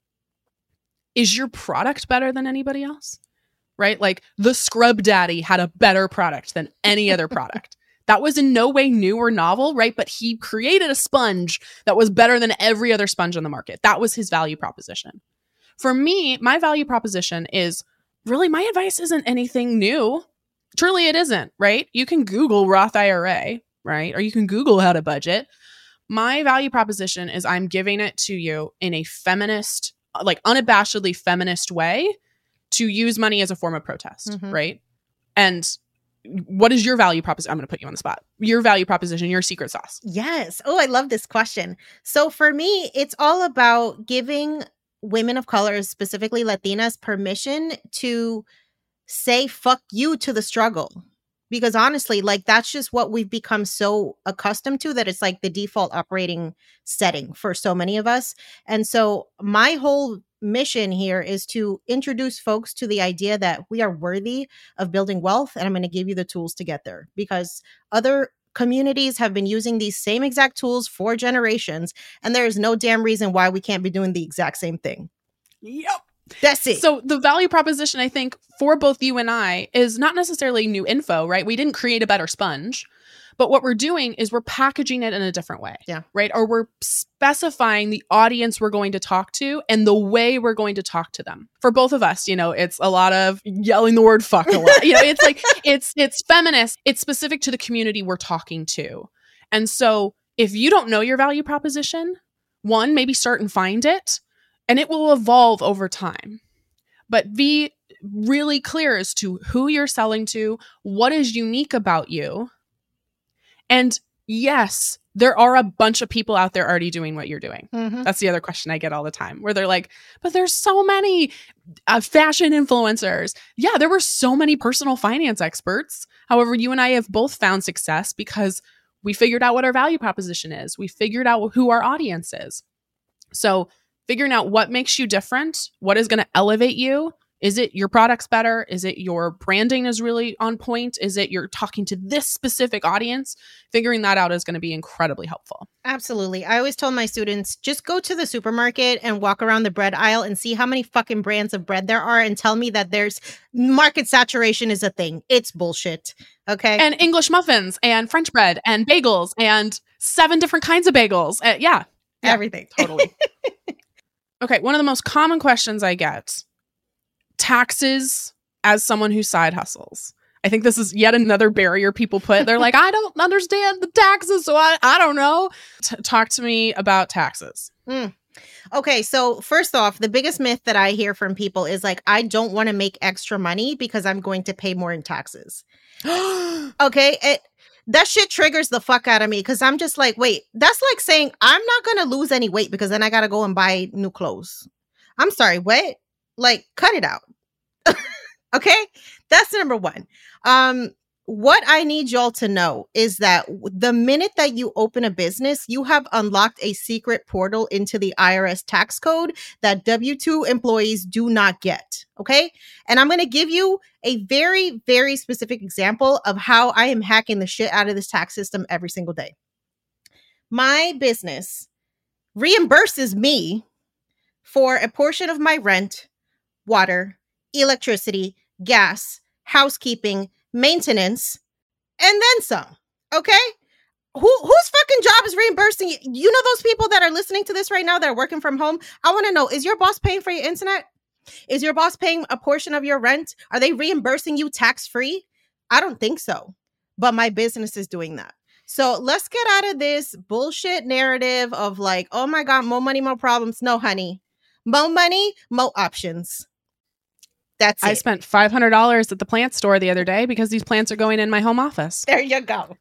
Is your product better than anybody else, right? Like the Scrub Daddy had a better product than any other product. That was in no way new or novel, right? But he created a sponge that was better than every other sponge on the market. That was his value proposition. For me, my value proposition is really, my advice isn't anything new. Truly, it isn't, right? You can Google Roth I R A, right? Or you can Google how to budget. My value proposition is I'm giving it to you in a feminist, like unabashedly feminist way to use money as a form of protest, mm-hmm. right? And what is your value proposition? I'm going to put you on the spot. Your value proposition, your secret sauce. Yes. Oh, I love this question. So for me, it's all about giving women of color, specifically Latinas, permission to say fuck you to the struggle. Because honestly, like that's just what we've become so accustomed to, that it's like the default operating setting for so many of us. And so my whole mission here is to introduce folks to the idea that we are worthy of building wealth. And I'm going to give you the tools to get there, because other communities have been using these same exact tools for generations. And there is no damn reason why we can't be doing the exact same thing. Yep. That's it. So the value proposition, I think, for both you and I is not necessarily new info, right? We didn't create a better sponge, but what we're doing is we're packaging it in a different way, yeah, right? Or we're specifying the audience we're going to talk to and the way we're going to talk to them. For both of us, you know, it's a lot of yelling the word fuck a lot. You know, it's like, it's, it's feminist. It's specific to the community we're talking to. And so if you don't know your value proposition, one, maybe start and find it. And it will evolve over time. But be really clear as to who you're selling to, what is unique about you. And yes, there are a bunch of people out there already doing what you're doing. Mm-hmm. That's the other question I get all the time, where they're like, but there's so many uh, fashion influencers. Yeah, there were so many personal finance experts. However, you and I have both found success because we figured out what our value proposition is. We figured out who our audience is. So figuring out what makes you different, what is going to elevate you. Is it your product's better? Is it your branding is really on point? Is it you're talking to this specific audience? Figuring that out is going to be incredibly helpful. Absolutely. I always tell my students, just go to the supermarket and walk around the bread aisle and see how many fucking brands of bread there are and tell me that there's market saturation is a thing. It's bullshit. Okay. And English muffins and French bread and bagels and seven different kinds of bagels. Uh, yeah. yeah. Everything. Totally. Okay, one of the most common questions I get, taxes as someone who side hustles. I think this is yet another barrier people put. They're like, I don't understand the taxes, so I, I don't know. T- talk to me about taxes. Mm. Okay, so first off, the biggest myth that I hear from people is like, I don't want to make extra money because I'm going to pay more in taxes. Okay, it, that shit triggers the fuck out of me because I'm just like, wait, that's like saying I'm not going to lose any weight because then I got to go and buy new clothes. I'm sorry, what? Like, cut it out. Okay, that's number one. Um, what I need y'all to know is that the minute that you open a business, you have unlocked a secret portal into the I R S tax code that W two employees do not get. Okay. And I'm going to give you a very, very specific example of how I am hacking the shit out of this tax system every single day. My business reimburses me for a portion of my rent, water, electricity, gas, housekeeping, maintenance, and then some. Okay? Who whose fucking job is reimbursing you? You know those people that are listening to this right now that are working from home? I want to know, is your boss paying for your internet? Is your boss paying a portion of your rent? Are they reimbursing you tax-free? I don't think so. But my business is doing that. So let's get out of this bullshit narrative of like, oh my God, more money, more problems. No, honey. More money, more options. That's it. I spent five hundred dollars at the plant store the other day because these plants are going in my home office. There you go.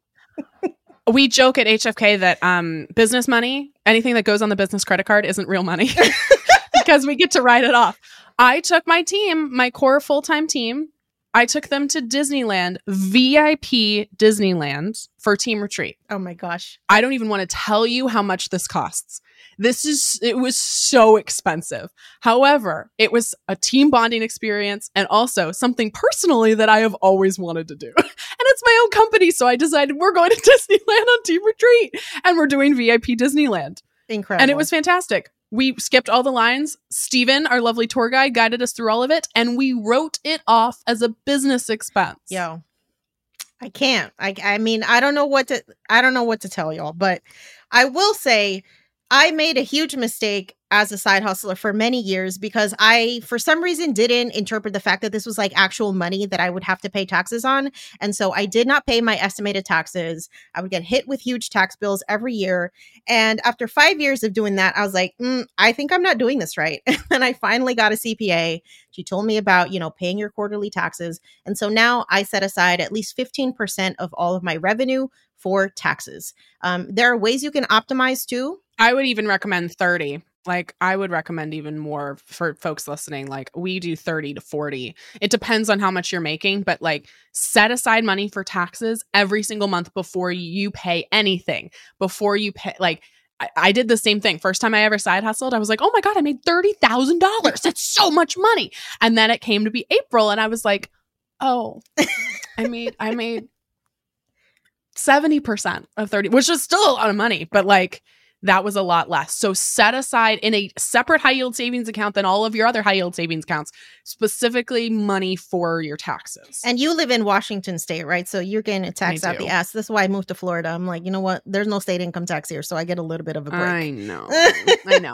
We joke at H F K that um, business money, anything that goes on the business credit card isn't real money because we get to write it off. I took my team, my core full-time team, I took them to Disneyland, V I P Disneyland for team retreat. Oh my gosh. I don't even want to tell you how much this costs. This is, it was so expensive. However, it was a team bonding experience and also something personally that I have always wanted to do. And it's my own company. So I decided we're going to Disneyland on team retreat and we're doing V I P Disneyland. Incredible. And it was fantastic. We skipped all the lines. Steven, our lovely tour guide, guided us through all of it. And we wrote it off as a business expense. Yo, I can't. I, I mean, I don't know what to, I don't know what to tell y'all, but I will say I made a huge mistake as a side hustler for many years because I, for some reason, didn't interpret the fact that this was like actual money that I would have to pay taxes on. And so I did not pay my estimated taxes. I would get hit with huge tax bills every year. And after five years of doing that, I was like, mm, I think I'm not doing this right. And I finally got a C P A. She told me about, you know, paying your quarterly taxes. And so now I set aside at least fifteen percent of all of my revenue for taxes. Um, there are ways you can optimize too. I would even recommend thirty. Like, I would recommend even more for folks listening. Like, we do thirty to forty. It depends on how much you're making, but like, set aside money for taxes every single month before you pay anything. Before you pay, like, I, I did the same thing. First time I ever side hustled, I was like, oh my God, I made thirty thousand dollars. That's so much money. And then it came to be April, and I was like, oh, I made, I made seventy percent of thirty, which is still a lot of money, but like, that was a lot less. So set aside in a separate high yield savings account than all of your other high yield savings accounts, specifically money for your taxes. And you live in Washington State, right? So you're getting a tax out the ass. That's why I moved to Florida. I'm like, you know what? There's no state income tax here, so I get a little bit of a break. I know. I know.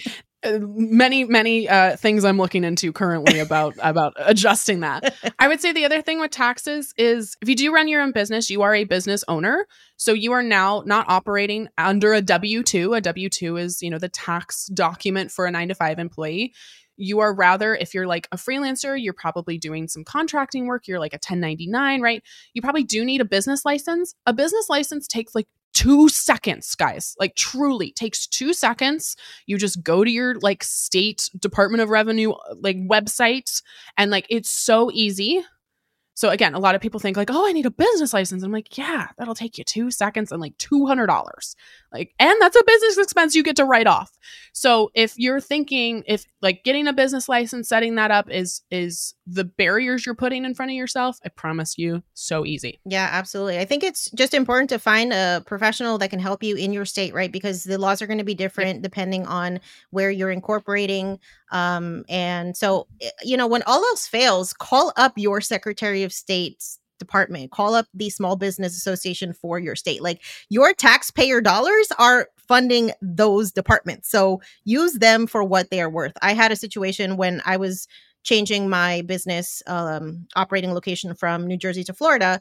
Uh, many, many uh, things I'm looking into currently about about adjusting that. I would say the other thing with taxes is if you do run your own business, you are a business owner. So you are now not operating under a W two. A W two is, you know, the tax document for a nine to five employee. You are rather, if you're like a freelancer, you're probably doing some contracting work. You're like a ten ninety-nine, right? You probably do need a business license. A business license takes like two seconds, guys. Like, truly takes two seconds. You just go to your like state Department of Revenue like website, and like it's so easy. So again, a lot of people think like, oh, I need a business license. I'm like, yeah, that'll take you two seconds and like two hundred dollars. Like, and that's a business expense you get to write off. So if you're thinking if like getting a business license, setting that up is, is the barriers you're putting in front of yourself, I promise you, so easy. Yeah, absolutely. I think it's just important to find a professional that can help you in your state, right? Because the laws are going to be different yep. depending on where you're incorporating. Um, and so, you know, when all else fails, call up your Secretary of State's department, call up the Small Business Association for your state. Like, your taxpayer dollars are funding those departments. So use them for what they are worth. I had a situation when I was changing my business um, operating location from New Jersey to Florida.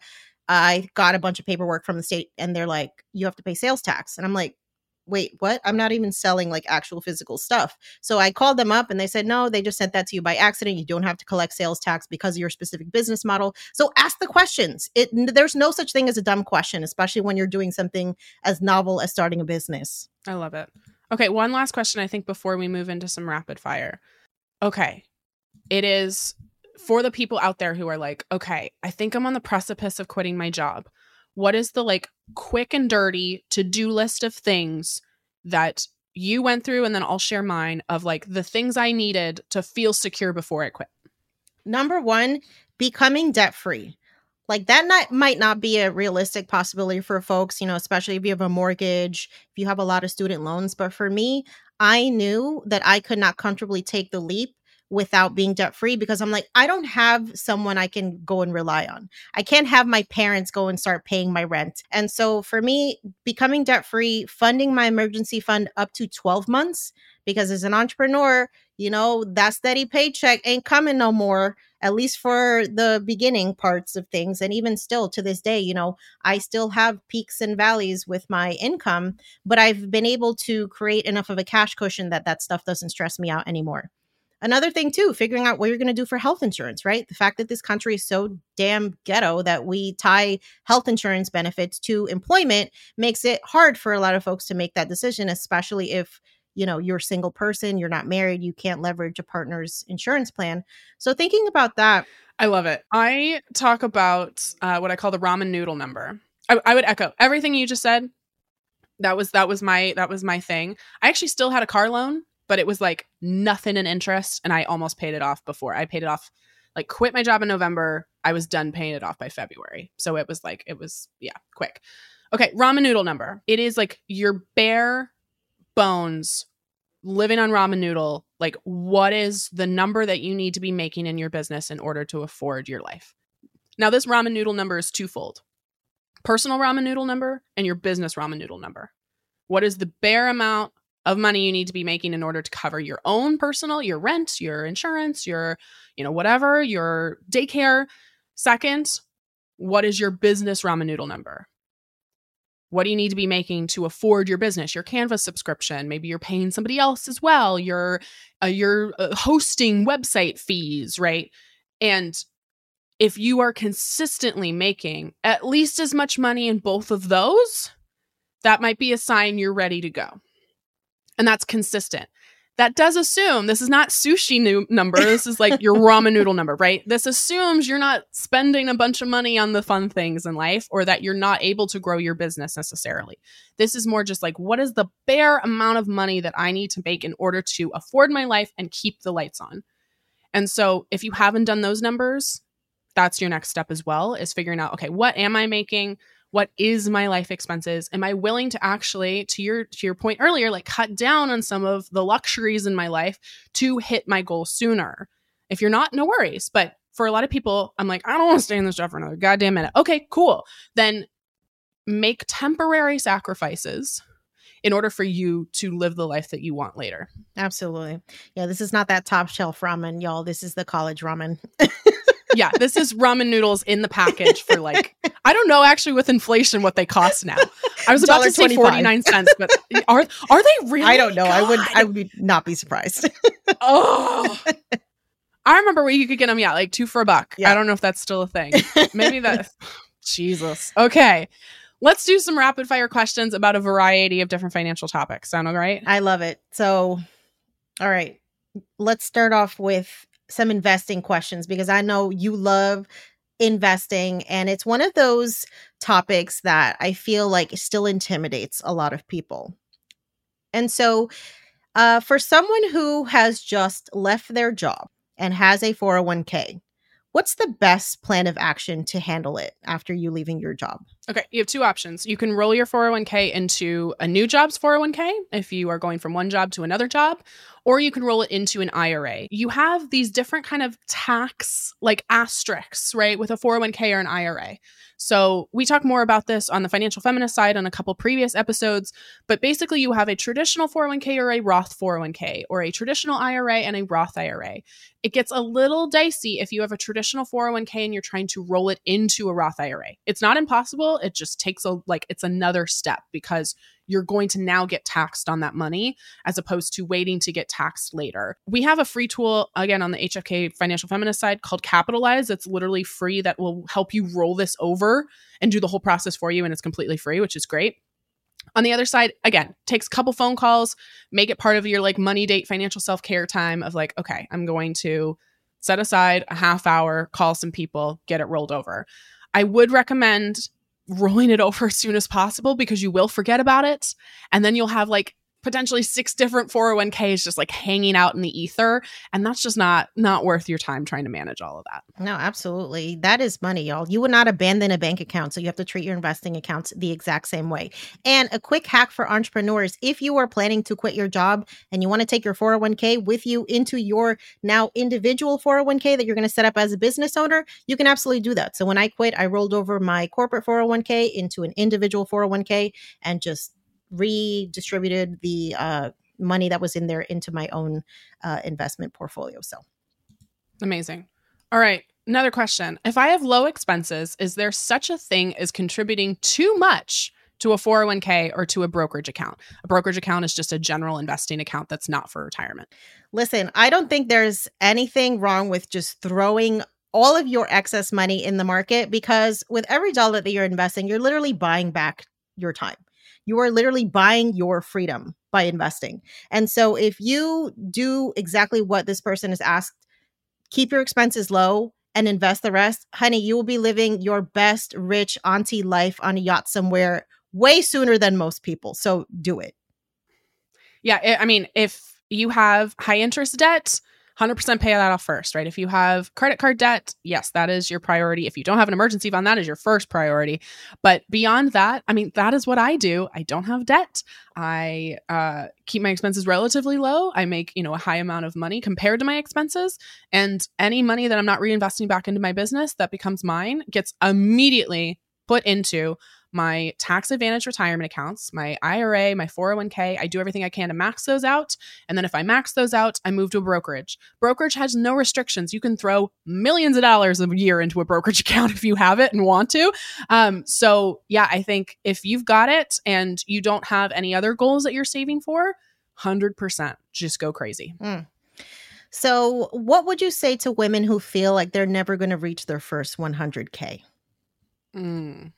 I got a bunch of paperwork from the state, and they're like, you have to pay sales tax. And I'm like, wait, what? I'm not even selling like actual physical stuff. So I called them up and they said, no, they just sent that to you by accident. You don't have to collect sales tax because of your specific business model. So ask the questions. It, there's no such thing as a dumb question, especially when you're doing something as novel as starting a business. I love it. Okay, one last question, I think, before we move into some rapid fire. Okay, it is for the people out there who are like, okay, I think I'm on the precipice of quitting my job. What is the like quick and dirty to-do list of things that you went through? And then I'll share mine of like the things I needed to feel secure before I quit. Number one, becoming debt-free. Like that not, might not be a realistic possibility for folks, you know, especially if you have a mortgage, if you have a lot of student loans. But for me, I knew that I could not comfortably take the leap without being debt-free because I'm like, I don't have someone I can go and rely on. I can't have my parents go and start paying my rent. And so for me, becoming debt-free, funding my emergency fund up to twelve months, because as an entrepreneur, you know, that steady paycheck ain't coming no more, at least for the beginning parts of things. And even still to this day, you know, I still have peaks and valleys with my income, but I've been able to create enough of a cash cushion that that stuff doesn't stress me out anymore. Another thing, too, figuring out what you're going to do for health insurance, right? The fact that this country is so damn ghetto that we tie health insurance benefits to employment makes it hard for a lot of folks to make that decision, especially if, you know, you're a single person, you're not married, you can't leverage a partner's insurance plan. So thinking about that. I love it. I talk about uh, what I call the ramen noodle number. I, I would echo everything you just said. That was that was my that was my thing. I actually still had a car loan, but it was like nothing in interest. And I almost paid it off before. I paid it off, like quit my job in November. I was done paying it off by February. So it was like, it was, yeah, quick. Okay, ramen noodle number. It is like your bare bones living on ramen noodle. Like what is the number that you need to be making in your business in order to afford your life? Now this ramen noodle number is twofold. Personal ramen noodle number and your business ramen noodle number. What is the bare amount of money you need to be making in order to cover your own personal, your rent, your insurance, your, you know, whatever, your daycare? Second, what is your business ramen noodle number? What do you need to be making to afford your business, your Canva subscription? Maybe you're paying somebody else as well. Your, uh, your uh, hosting website fees, right? And if you are consistently making at least as much money in both of those, that might be a sign you're ready to go. And that's consistent. That does assume this is not sushi new number. This is like your ramen noodle number, right? This assumes you're not spending a bunch of money on the fun things in life or that you're not able to grow your business necessarily. This is more just like, what is the bare amount of money that I need to make in order to afford my life and keep the lights on? And so if you haven't done those numbers, that's your next step as well, is figuring out, okay, what am I making? What is my life expenses? Am I willing to actually, to your to your point earlier, like cut down on some of the luxuries in my life to hit my goal sooner? If you're not, no worries. But for a lot of people, I'm like, I don't want to stay in this job for another goddamn minute. Okay, cool. Then make temporary sacrifices in order for you to live the life that you want later. Absolutely. Yeah, this is not that top shelf ramen, y'all. This is the college ramen. Yeah, this is ramen noodles in the package for like, I don't know actually with inflation what they cost now. I was about to say forty-nine cents, but are are they really? I don't know. God. I would I would not be surprised. Oh, I remember where you could get them, yeah, like two for a buck. Yeah. I don't know if that's still a thing. Maybe that, Jesus. Okay, let's do some rapid fire questions about a variety of different financial topics. Sound all right? I love it. So, all right, let's start off with some investing questions because I know you love investing and it's one of those topics that I feel like still intimidates a lot of people. And so uh, for someone who has just left their job and has a four oh one k, what's the best plan of action to handle it after you leaving your job? Okay, you have two options. You can roll your four oh one k into a new job's four oh one k if you are going from one job to another job, or you can roll it into an I R A. You have these different kind of tax like asterisks, right, with a four oh one k or an I R A. So we talk more about this on the Financial Feminist side on a couple previous episodes, but basically you have a traditional four oh one k or a Roth four oh one k or a traditional I R A and a Roth I R A. It gets a little dicey if you have a traditional four oh one k and you're trying to roll it into a Roth I R A. It's not impossible. It just takes a like it's another step because you're going to now get taxed on that money as opposed to waiting to get taxed later. We have a free tool, again, on the H F K Financial Feminist side called Capitalize. It's literally free that will help you roll this over and do the whole process for you. And it's completely free, which is great. On the other side, again, takes a couple phone calls, make it part of your like money date financial self-care time of like, okay, I'm going to set aside a half hour, call some people, get it rolled over. I would recommend rolling it over as soon as possible because you will forget about it. And then you'll have like potentially six different four oh one k's just like hanging out in the ether. And that's just not, not worth your time trying to manage all of that. No, absolutely. That is money, y'all. You would not abandon a bank account. So you have to treat your investing accounts the exact same way. And a quick hack for entrepreneurs, if you are planning to quit your job and you want to take your four oh one k with you into your now individual four oh one k that you're going to set up as a business owner, you can absolutely do that. So when I quit, I rolled over my corporate four oh one k into an individual four oh one k and just redistributed the uh, money that was in there into my own uh, investment portfolio. So amazing. All right. Another question. If I have low expenses, is there such a thing as contributing too much to a four oh one k or to a brokerage account? A brokerage account is just a general investing account that's not for retirement. Listen, I don't think there's anything wrong with just throwing all of your excess money in the market, because with every dollar that you're investing, you're literally buying back your time. You are literally buying your freedom by investing. And so if you do exactly what this person has asked, keep your expenses low and invest the rest, honey, you will be living your best rich auntie life on a yacht somewhere way sooner than most people. So do it. Yeah. I mean, if you have high interest debt, one hundred percent pay that off first, right? If you have credit card debt, yes, that is your priority. If you don't have an emergency fund, that is your first priority. But beyond that, I mean, that is what I do. I don't have debt. I uh, keep my expenses relatively low. I make, you know, a high amount of money compared to my expenses. And any money that I'm not reinvesting back into my business that becomes mine gets immediately put into my tax advantage retirement accounts, my I R A, my four oh one k. I do everything I can to max those out. And then if I max those out, I move to a brokerage. Brokerage has no restrictions. You can throw millions of dollars a year into a brokerage account if you have it and want to. Um, so yeah, I think if you've got it and you don't have any other goals that you're saving for, one hundred percent just go crazy. Mm. So what would you say to women who feel like they're never going to reach their first one hundred k? Mm.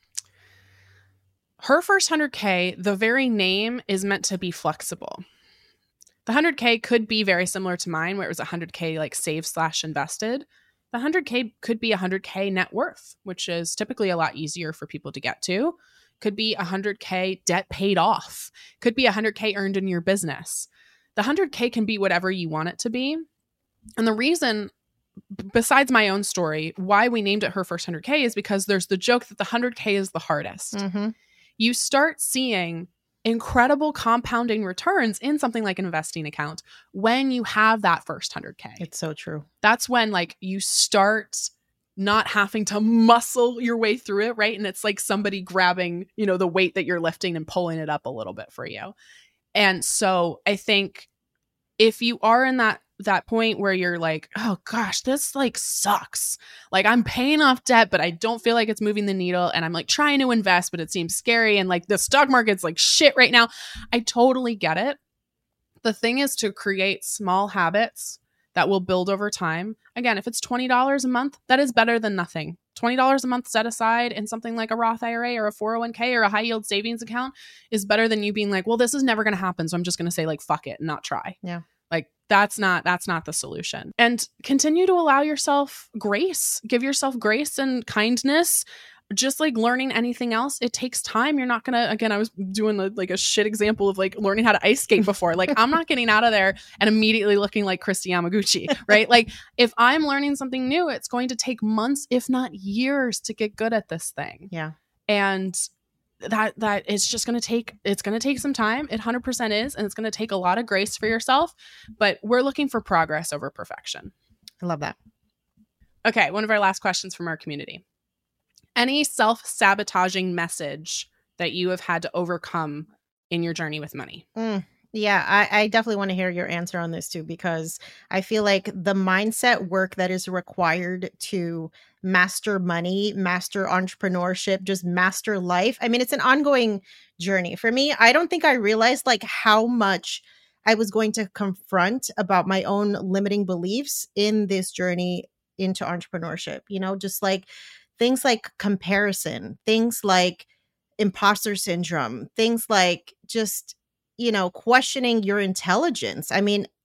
Her first one hundred k, the very name is meant to be flexible. The one hundred k could be very similar to mine, where it was one hundred k like saved slash invested. The one hundred k could be one hundred k net worth, which is typically a lot easier for people to get to. Could be one hundred k debt paid off. Could be one hundred k earned in your business. The one hundred k can be whatever you want it to be. And the reason, besides my own story, why we named it her first one hundred k is because there's the joke that the one hundred k is the hardest. Mm-hmm. You start seeing incredible compounding returns in something like an investing account when you have that first one hundred k. It's so true. That's when like you start not having to muscle your way through it, right? And it's like somebody grabbing, you know, the weight that you're lifting and pulling it up a little bit for you. And so I think if you are in that that point where you're like, oh gosh, this like sucks. Like I'm paying off debt, but I don't feel like it's moving the needle. And I'm like trying to invest, but it seems scary. And like the stock market's like shit right now. I totally get it. The thing is to create small habits that will build over time. Again, if it's twenty dollars a month, that is better than nothing. twenty dollars a month set aside in something like a Roth I R A or a four oh one k or a high yield savings account is better than you being like, well, this is never going to happen. So I'm just going to say like, fuck it and not try. Yeah. Like that's not, that's not the solution. And continue to allow yourself grace, give yourself grace and kindness. Just like learning anything else, it takes time. You're not going to, again, I was doing the, like a shit example of like learning how to ice skate before. Like I'm not getting out of there and immediately looking like Christy Yamaguchi, right? Like if I'm learning something new, it's going to take months, if not years to get good at this thing. Yeah. And that that it's just going to take it's going to take some time. It one hundred percent is, and it's going to take a lot of grace for yourself, but we're looking for progress over perfection. I love that. Okay, one of our last questions from our community. Any self-sabotaging message that you have had to overcome in your journey with money? Mm. Yeah, I, I definitely want to hear your answer on this too, because I feel like the mindset work that is required to master money, master entrepreneurship, just master life. I mean, it's an ongoing journey. For me, I don't think I realized like how much I was going to confront about my own limiting beliefs in this journey into entrepreneurship. You know, just like things like comparison, things like imposter syndrome, things like just, you know, questioning your intelligence. I mean,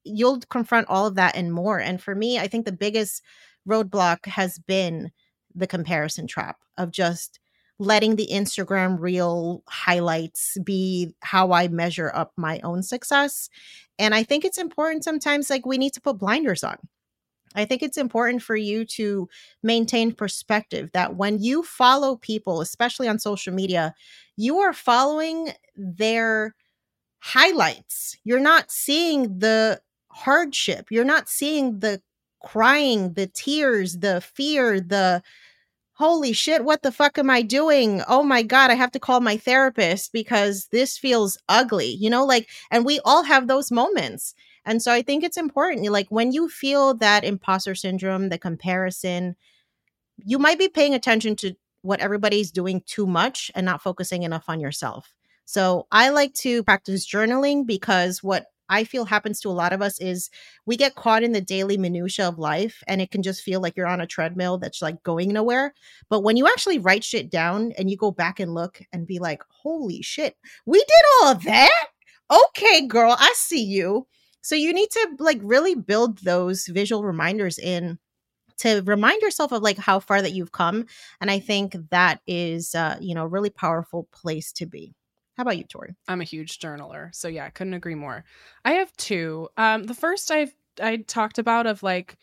you'll confront all of that and more. And for me, I think the biggest roadblock has been the comparison trap of just letting the Instagram reel highlights be how I measure up my own success. And I think it's important sometimes, like, we need to put blinders on. I think it's important for you to maintain perspective that when you follow people, especially on social media, you are following their highlights. You're not seeing the hardship. You're not seeing the crying, the tears, the fear, the holy shit, what the fuck am I doing? Oh my God, I have to call my therapist because this feels ugly, you know, like, and we all have those moments. And so I think it's important, like, when you feel that imposter syndrome, the comparison, you might be paying attention to what everybody's doing too much and not focusing enough on yourself. So I like to practice journaling because what I feel happens to a lot of us is we get caught in the daily minutia of life, and it can just feel like you're on a treadmill that's like going nowhere. But when you actually write shit down and you go back and look and be like, holy shit, we did all of that? Okay, girl, I see you. So you need to like really build those visual reminders in to remind yourself of like how far that you've come. And I think that is, uh, you know, a really powerful place to be. How about you, Tori? I'm a huge journaler. So yeah, I couldn't agree more. I have two. Um, the first I've I talked about of like,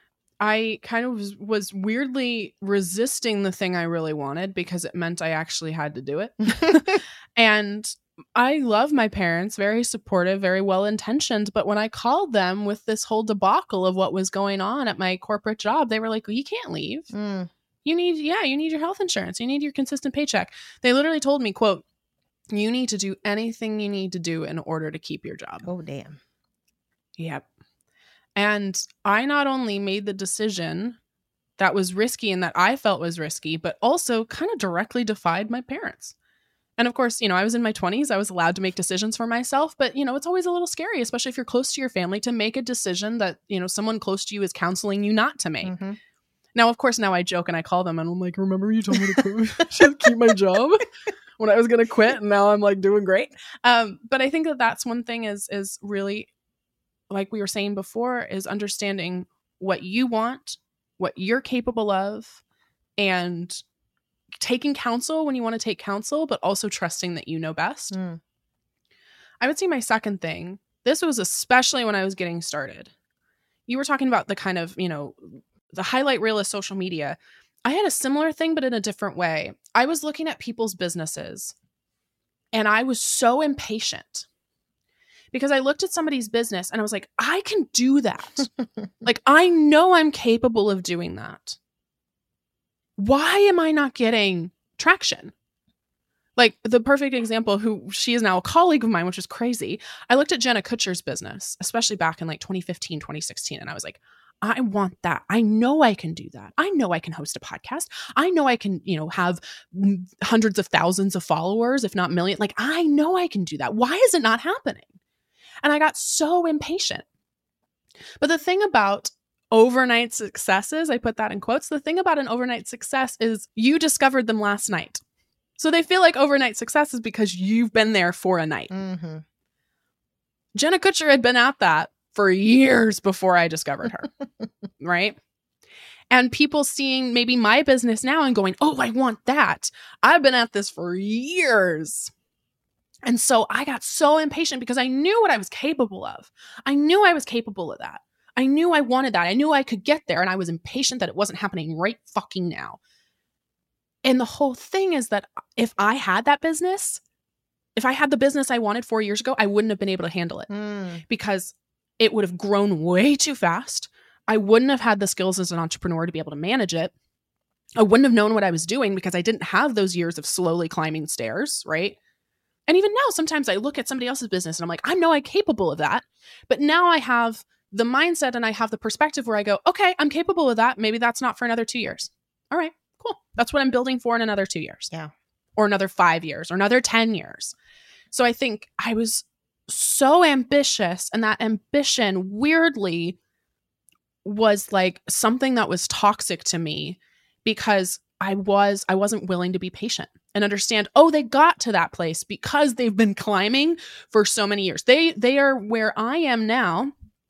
I kind of was, was weirdly resisting the thing I really wanted because it meant I actually had to do it. And I love my parents, very supportive, very well-intentioned. But when I called them with this whole debacle of what was going on at my corporate job, they were like, well, you can't leave. Mm. You need, yeah, you need your health insurance. You need your consistent paycheck. They literally told me, quote, you need to do anything you need to do in order to keep your job. Oh, damn. Yep. And I not only made the decision that was risky and that I felt was risky, but also kind of directly defied my parents. And of course, you know, I was in my twenties. I was allowed to make decisions for myself. But, you know, it's always a little scary, especially if you're close to your family, to make a decision that, you know, someone close to you is counseling you not to make. Mm-hmm. Now, of course, now I joke and I call them and I'm like, remember you told me to keep my job when I was going to quit, and now I'm like doing great. Um, but I think that that's one thing is, is really, like we were saying before, is understanding what you want, what you're capable of, and taking counsel when you want to take counsel, but also trusting that you know best. Mm. I would say my second thing, this was especially when I was getting started. You were talking about the kind of, you know, the highlight reel of social media. I had a similar thing, but in a different way. I was looking at people's businesses and I was so impatient because I looked at somebody's business and I was like, I can do that. Like, I know I'm capable of doing that. Why am I not getting traction? Like, the perfect example, who she is now a colleague of mine, which is crazy. I looked at Jenna Kutcher's business, especially back in like twenty fifteen, twenty sixteen. And I was like, I want that. I know I can do that. I know I can host a podcast. I know I can, you know, have hundreds of thousands of followers, if not million. Like, I know I can do that. Why is it not happening? And I got so impatient. But the thing about overnight successes, I put that in quotes, the thing about an overnight success is you discovered them last night. So they feel like overnight successes because you've been there for a night. Mm-hmm. Jenna Kutcher had been at that for years before I discovered her, right? And people seeing maybe my business now and going, oh, I want that. I've been at this for years. And so I got so impatient because I knew what I was capable of. I knew I was capable of that. I knew I wanted that. I knew I could get there. And I was impatient that it wasn't happening right fucking now. And the whole thing is that if I had that business, if I had the business I wanted four years ago, I wouldn't have been able to handle it mm. because it would have grown way too fast. I wouldn't have had the skills as an entrepreneur to be able to manage it. I wouldn't have known what I was doing because I didn't have those years of slowly climbing stairs, right? And even now, sometimes I look at somebody else's business and I'm like, I know I'm capable of that. But now I have the mindset and I have the perspective where I go, okay, I'm capable of that. Maybe that's not for another two years. All right, cool. That's what I'm building for in another two years. Yeah. Or another five years or another ten years. So I think I was so ambitious, and that ambition weirdly was like something that was toxic to me because I was, I wasn't willing to be patient and understand, oh, they got to that place because they've been climbing for so many years. They, they are where I am now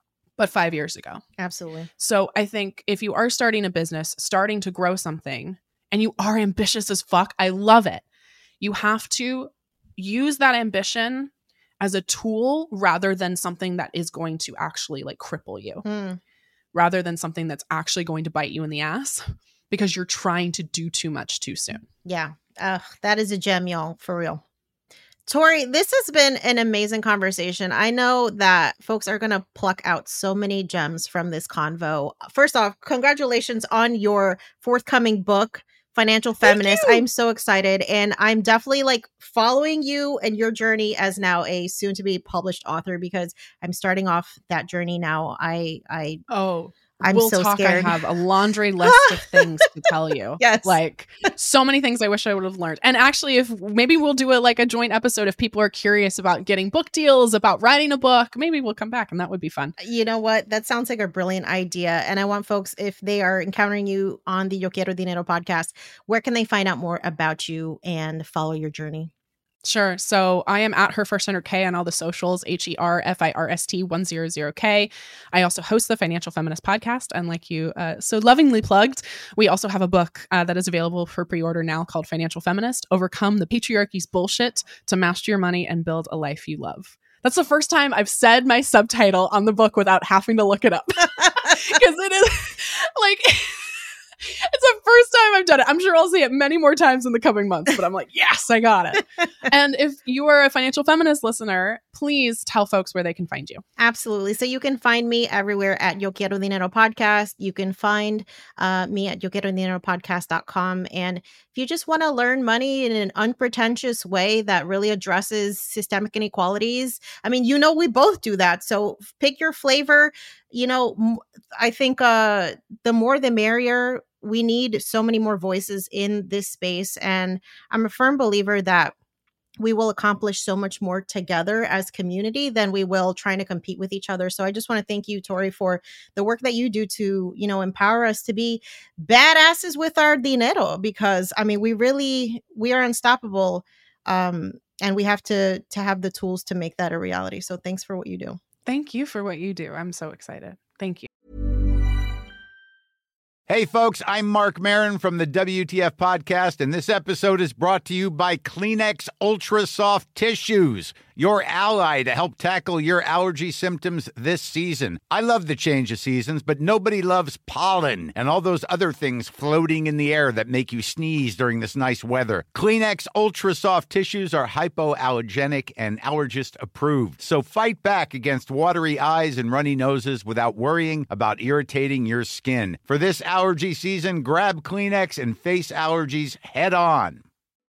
but five years ago. Absolutely. So I think if you are starting a business, starting to grow something, and you are ambitious as fuck, I love it. You have to use that ambition as a tool rather than something that is going to actually like cripple you, Mm. rather than something that's actually going to bite you in the ass because you're trying to do too much too soon. Yeah. Uh, that is a gem, y'all, for real. Tori, this has been an amazing conversation. I know that folks are going to pluck out so many gems from this convo. First off, congratulations on your forthcoming book, Financial Feminist. I'm so excited. And I'm definitely like following you and your journey as now a soon to be published author, because I'm starting off that journey now. I, I, Oh, I'm we'll so talk. scared. I have a laundry list of things to tell you. Yes. Like so many things I wish I would have learned. And actually, if maybe we'll do a like a joint episode if people are curious about getting book deals, about writing a book, maybe we'll come back and that would be fun. You know what? That sounds like a brilliant idea. And I want folks, if they are encountering you on the Yo Quiero Dinero podcast, where can they find out more about you and follow your journey? Sure. So I am at Her First one hundred K on all the socials, H E R F I R S T one hundred K. I also host the Financial Feminist podcast. And like you uh, so lovingly plugged, we also have a book uh, that is available for pre-order now called Financial Feminist, Overcome the Patriarchy's Bullshit to Master Your Money and Build a Life You Love. That's the first time I've said my subtitle on the book without having to look it up. Because it is like... It's the first time I've done it. I'm sure I'll say it many more times in the coming months, but I'm like, yes, I got it. And if you are a Financial Feminist listener, please tell folks where they can find you. Absolutely. So you can find me everywhere at Yo Quiero Dinero Podcast. You can find uh, me at yo quiero dinero podcast dot com. And if you just want to learn money in an unpretentious way that really addresses systemic inequalities, I mean, you know, we both do that. So pick your flavor. You know, I think uh, the more the merrier. We need so many more voices in this space. And I'm a firm believer that we will accomplish so much more together as community than we will trying to compete with each other. So I just want to thank you, Tori, for the work that you do to, you know, empower us to be badasses with our dinero, because I mean, we really, we are unstoppable. Um, and we have to, to have the tools to make that a reality. So thanks for what you do. Thank you for what you do. I'm so excited. Thank you. Hey, folks, I'm Mark Maron from the W T F Podcast, and this episode is brought to you by Kleenex Ultra Soft Tissues, your ally to help tackle your allergy symptoms this season. I love the change of seasons, but nobody loves pollen and all those other things floating in the air that make you sneeze during this nice weather. Kleenex Ultra Soft Tissues are hypoallergenic and allergist approved, so fight back against watery eyes and runny noses without worrying about irritating your skin. For this allergy season, grab Kleenex and face allergies head on.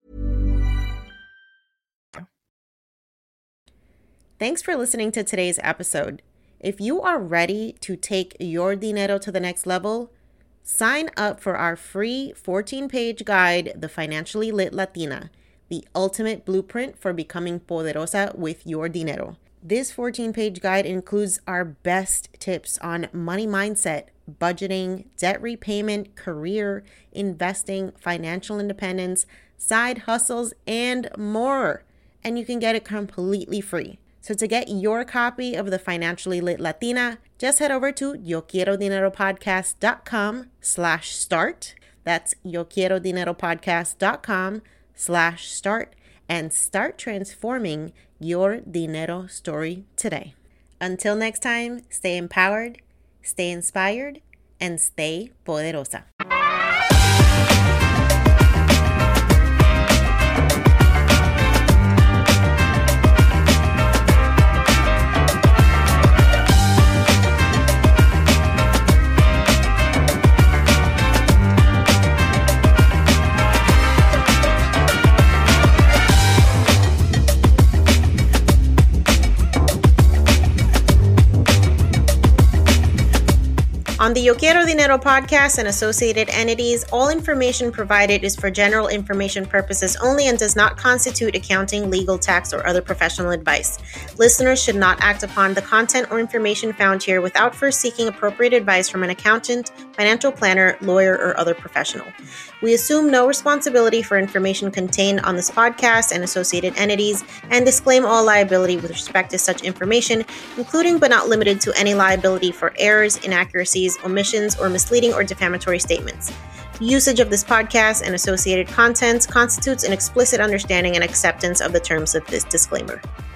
Thanks for listening to today's episode. If you are ready to take your dinero to the next level, sign up for our free fourteen-page guide, The Financially Lit Latina, the ultimate blueprint for becoming poderosa with your dinero. This fourteen-page guide includes our best tips on money mindset, budgeting, debt repayment, career, investing, financial independence, side hustles, and more. And you can get it completely free. So to get your copy of the Financially Lit Latina, just head over to yo quiero dinero podcast dot com slash start. That's yo quiero dinero podcast dot com slash start and start transforming your dinero story today. Until next time, stay empowered, stay inspired, and stay poderosa. On the Yo Quiero Dinero podcast and associated entities, all information provided is for general information purposes only and does not constitute accounting, legal, tax, or other professional advice. Listeners should not act upon the content or information found here without first seeking appropriate advice from an accountant, financial planner, lawyer, or other professional. We assume no responsibility for information contained on this podcast and associated entities and disclaim all liability with respect to such information, including but not limited to any liability for errors, inaccuracies, omissions, or misleading or defamatory statements. Usage of this podcast and associated contents constitutes an explicit understanding and acceptance of the terms of this disclaimer.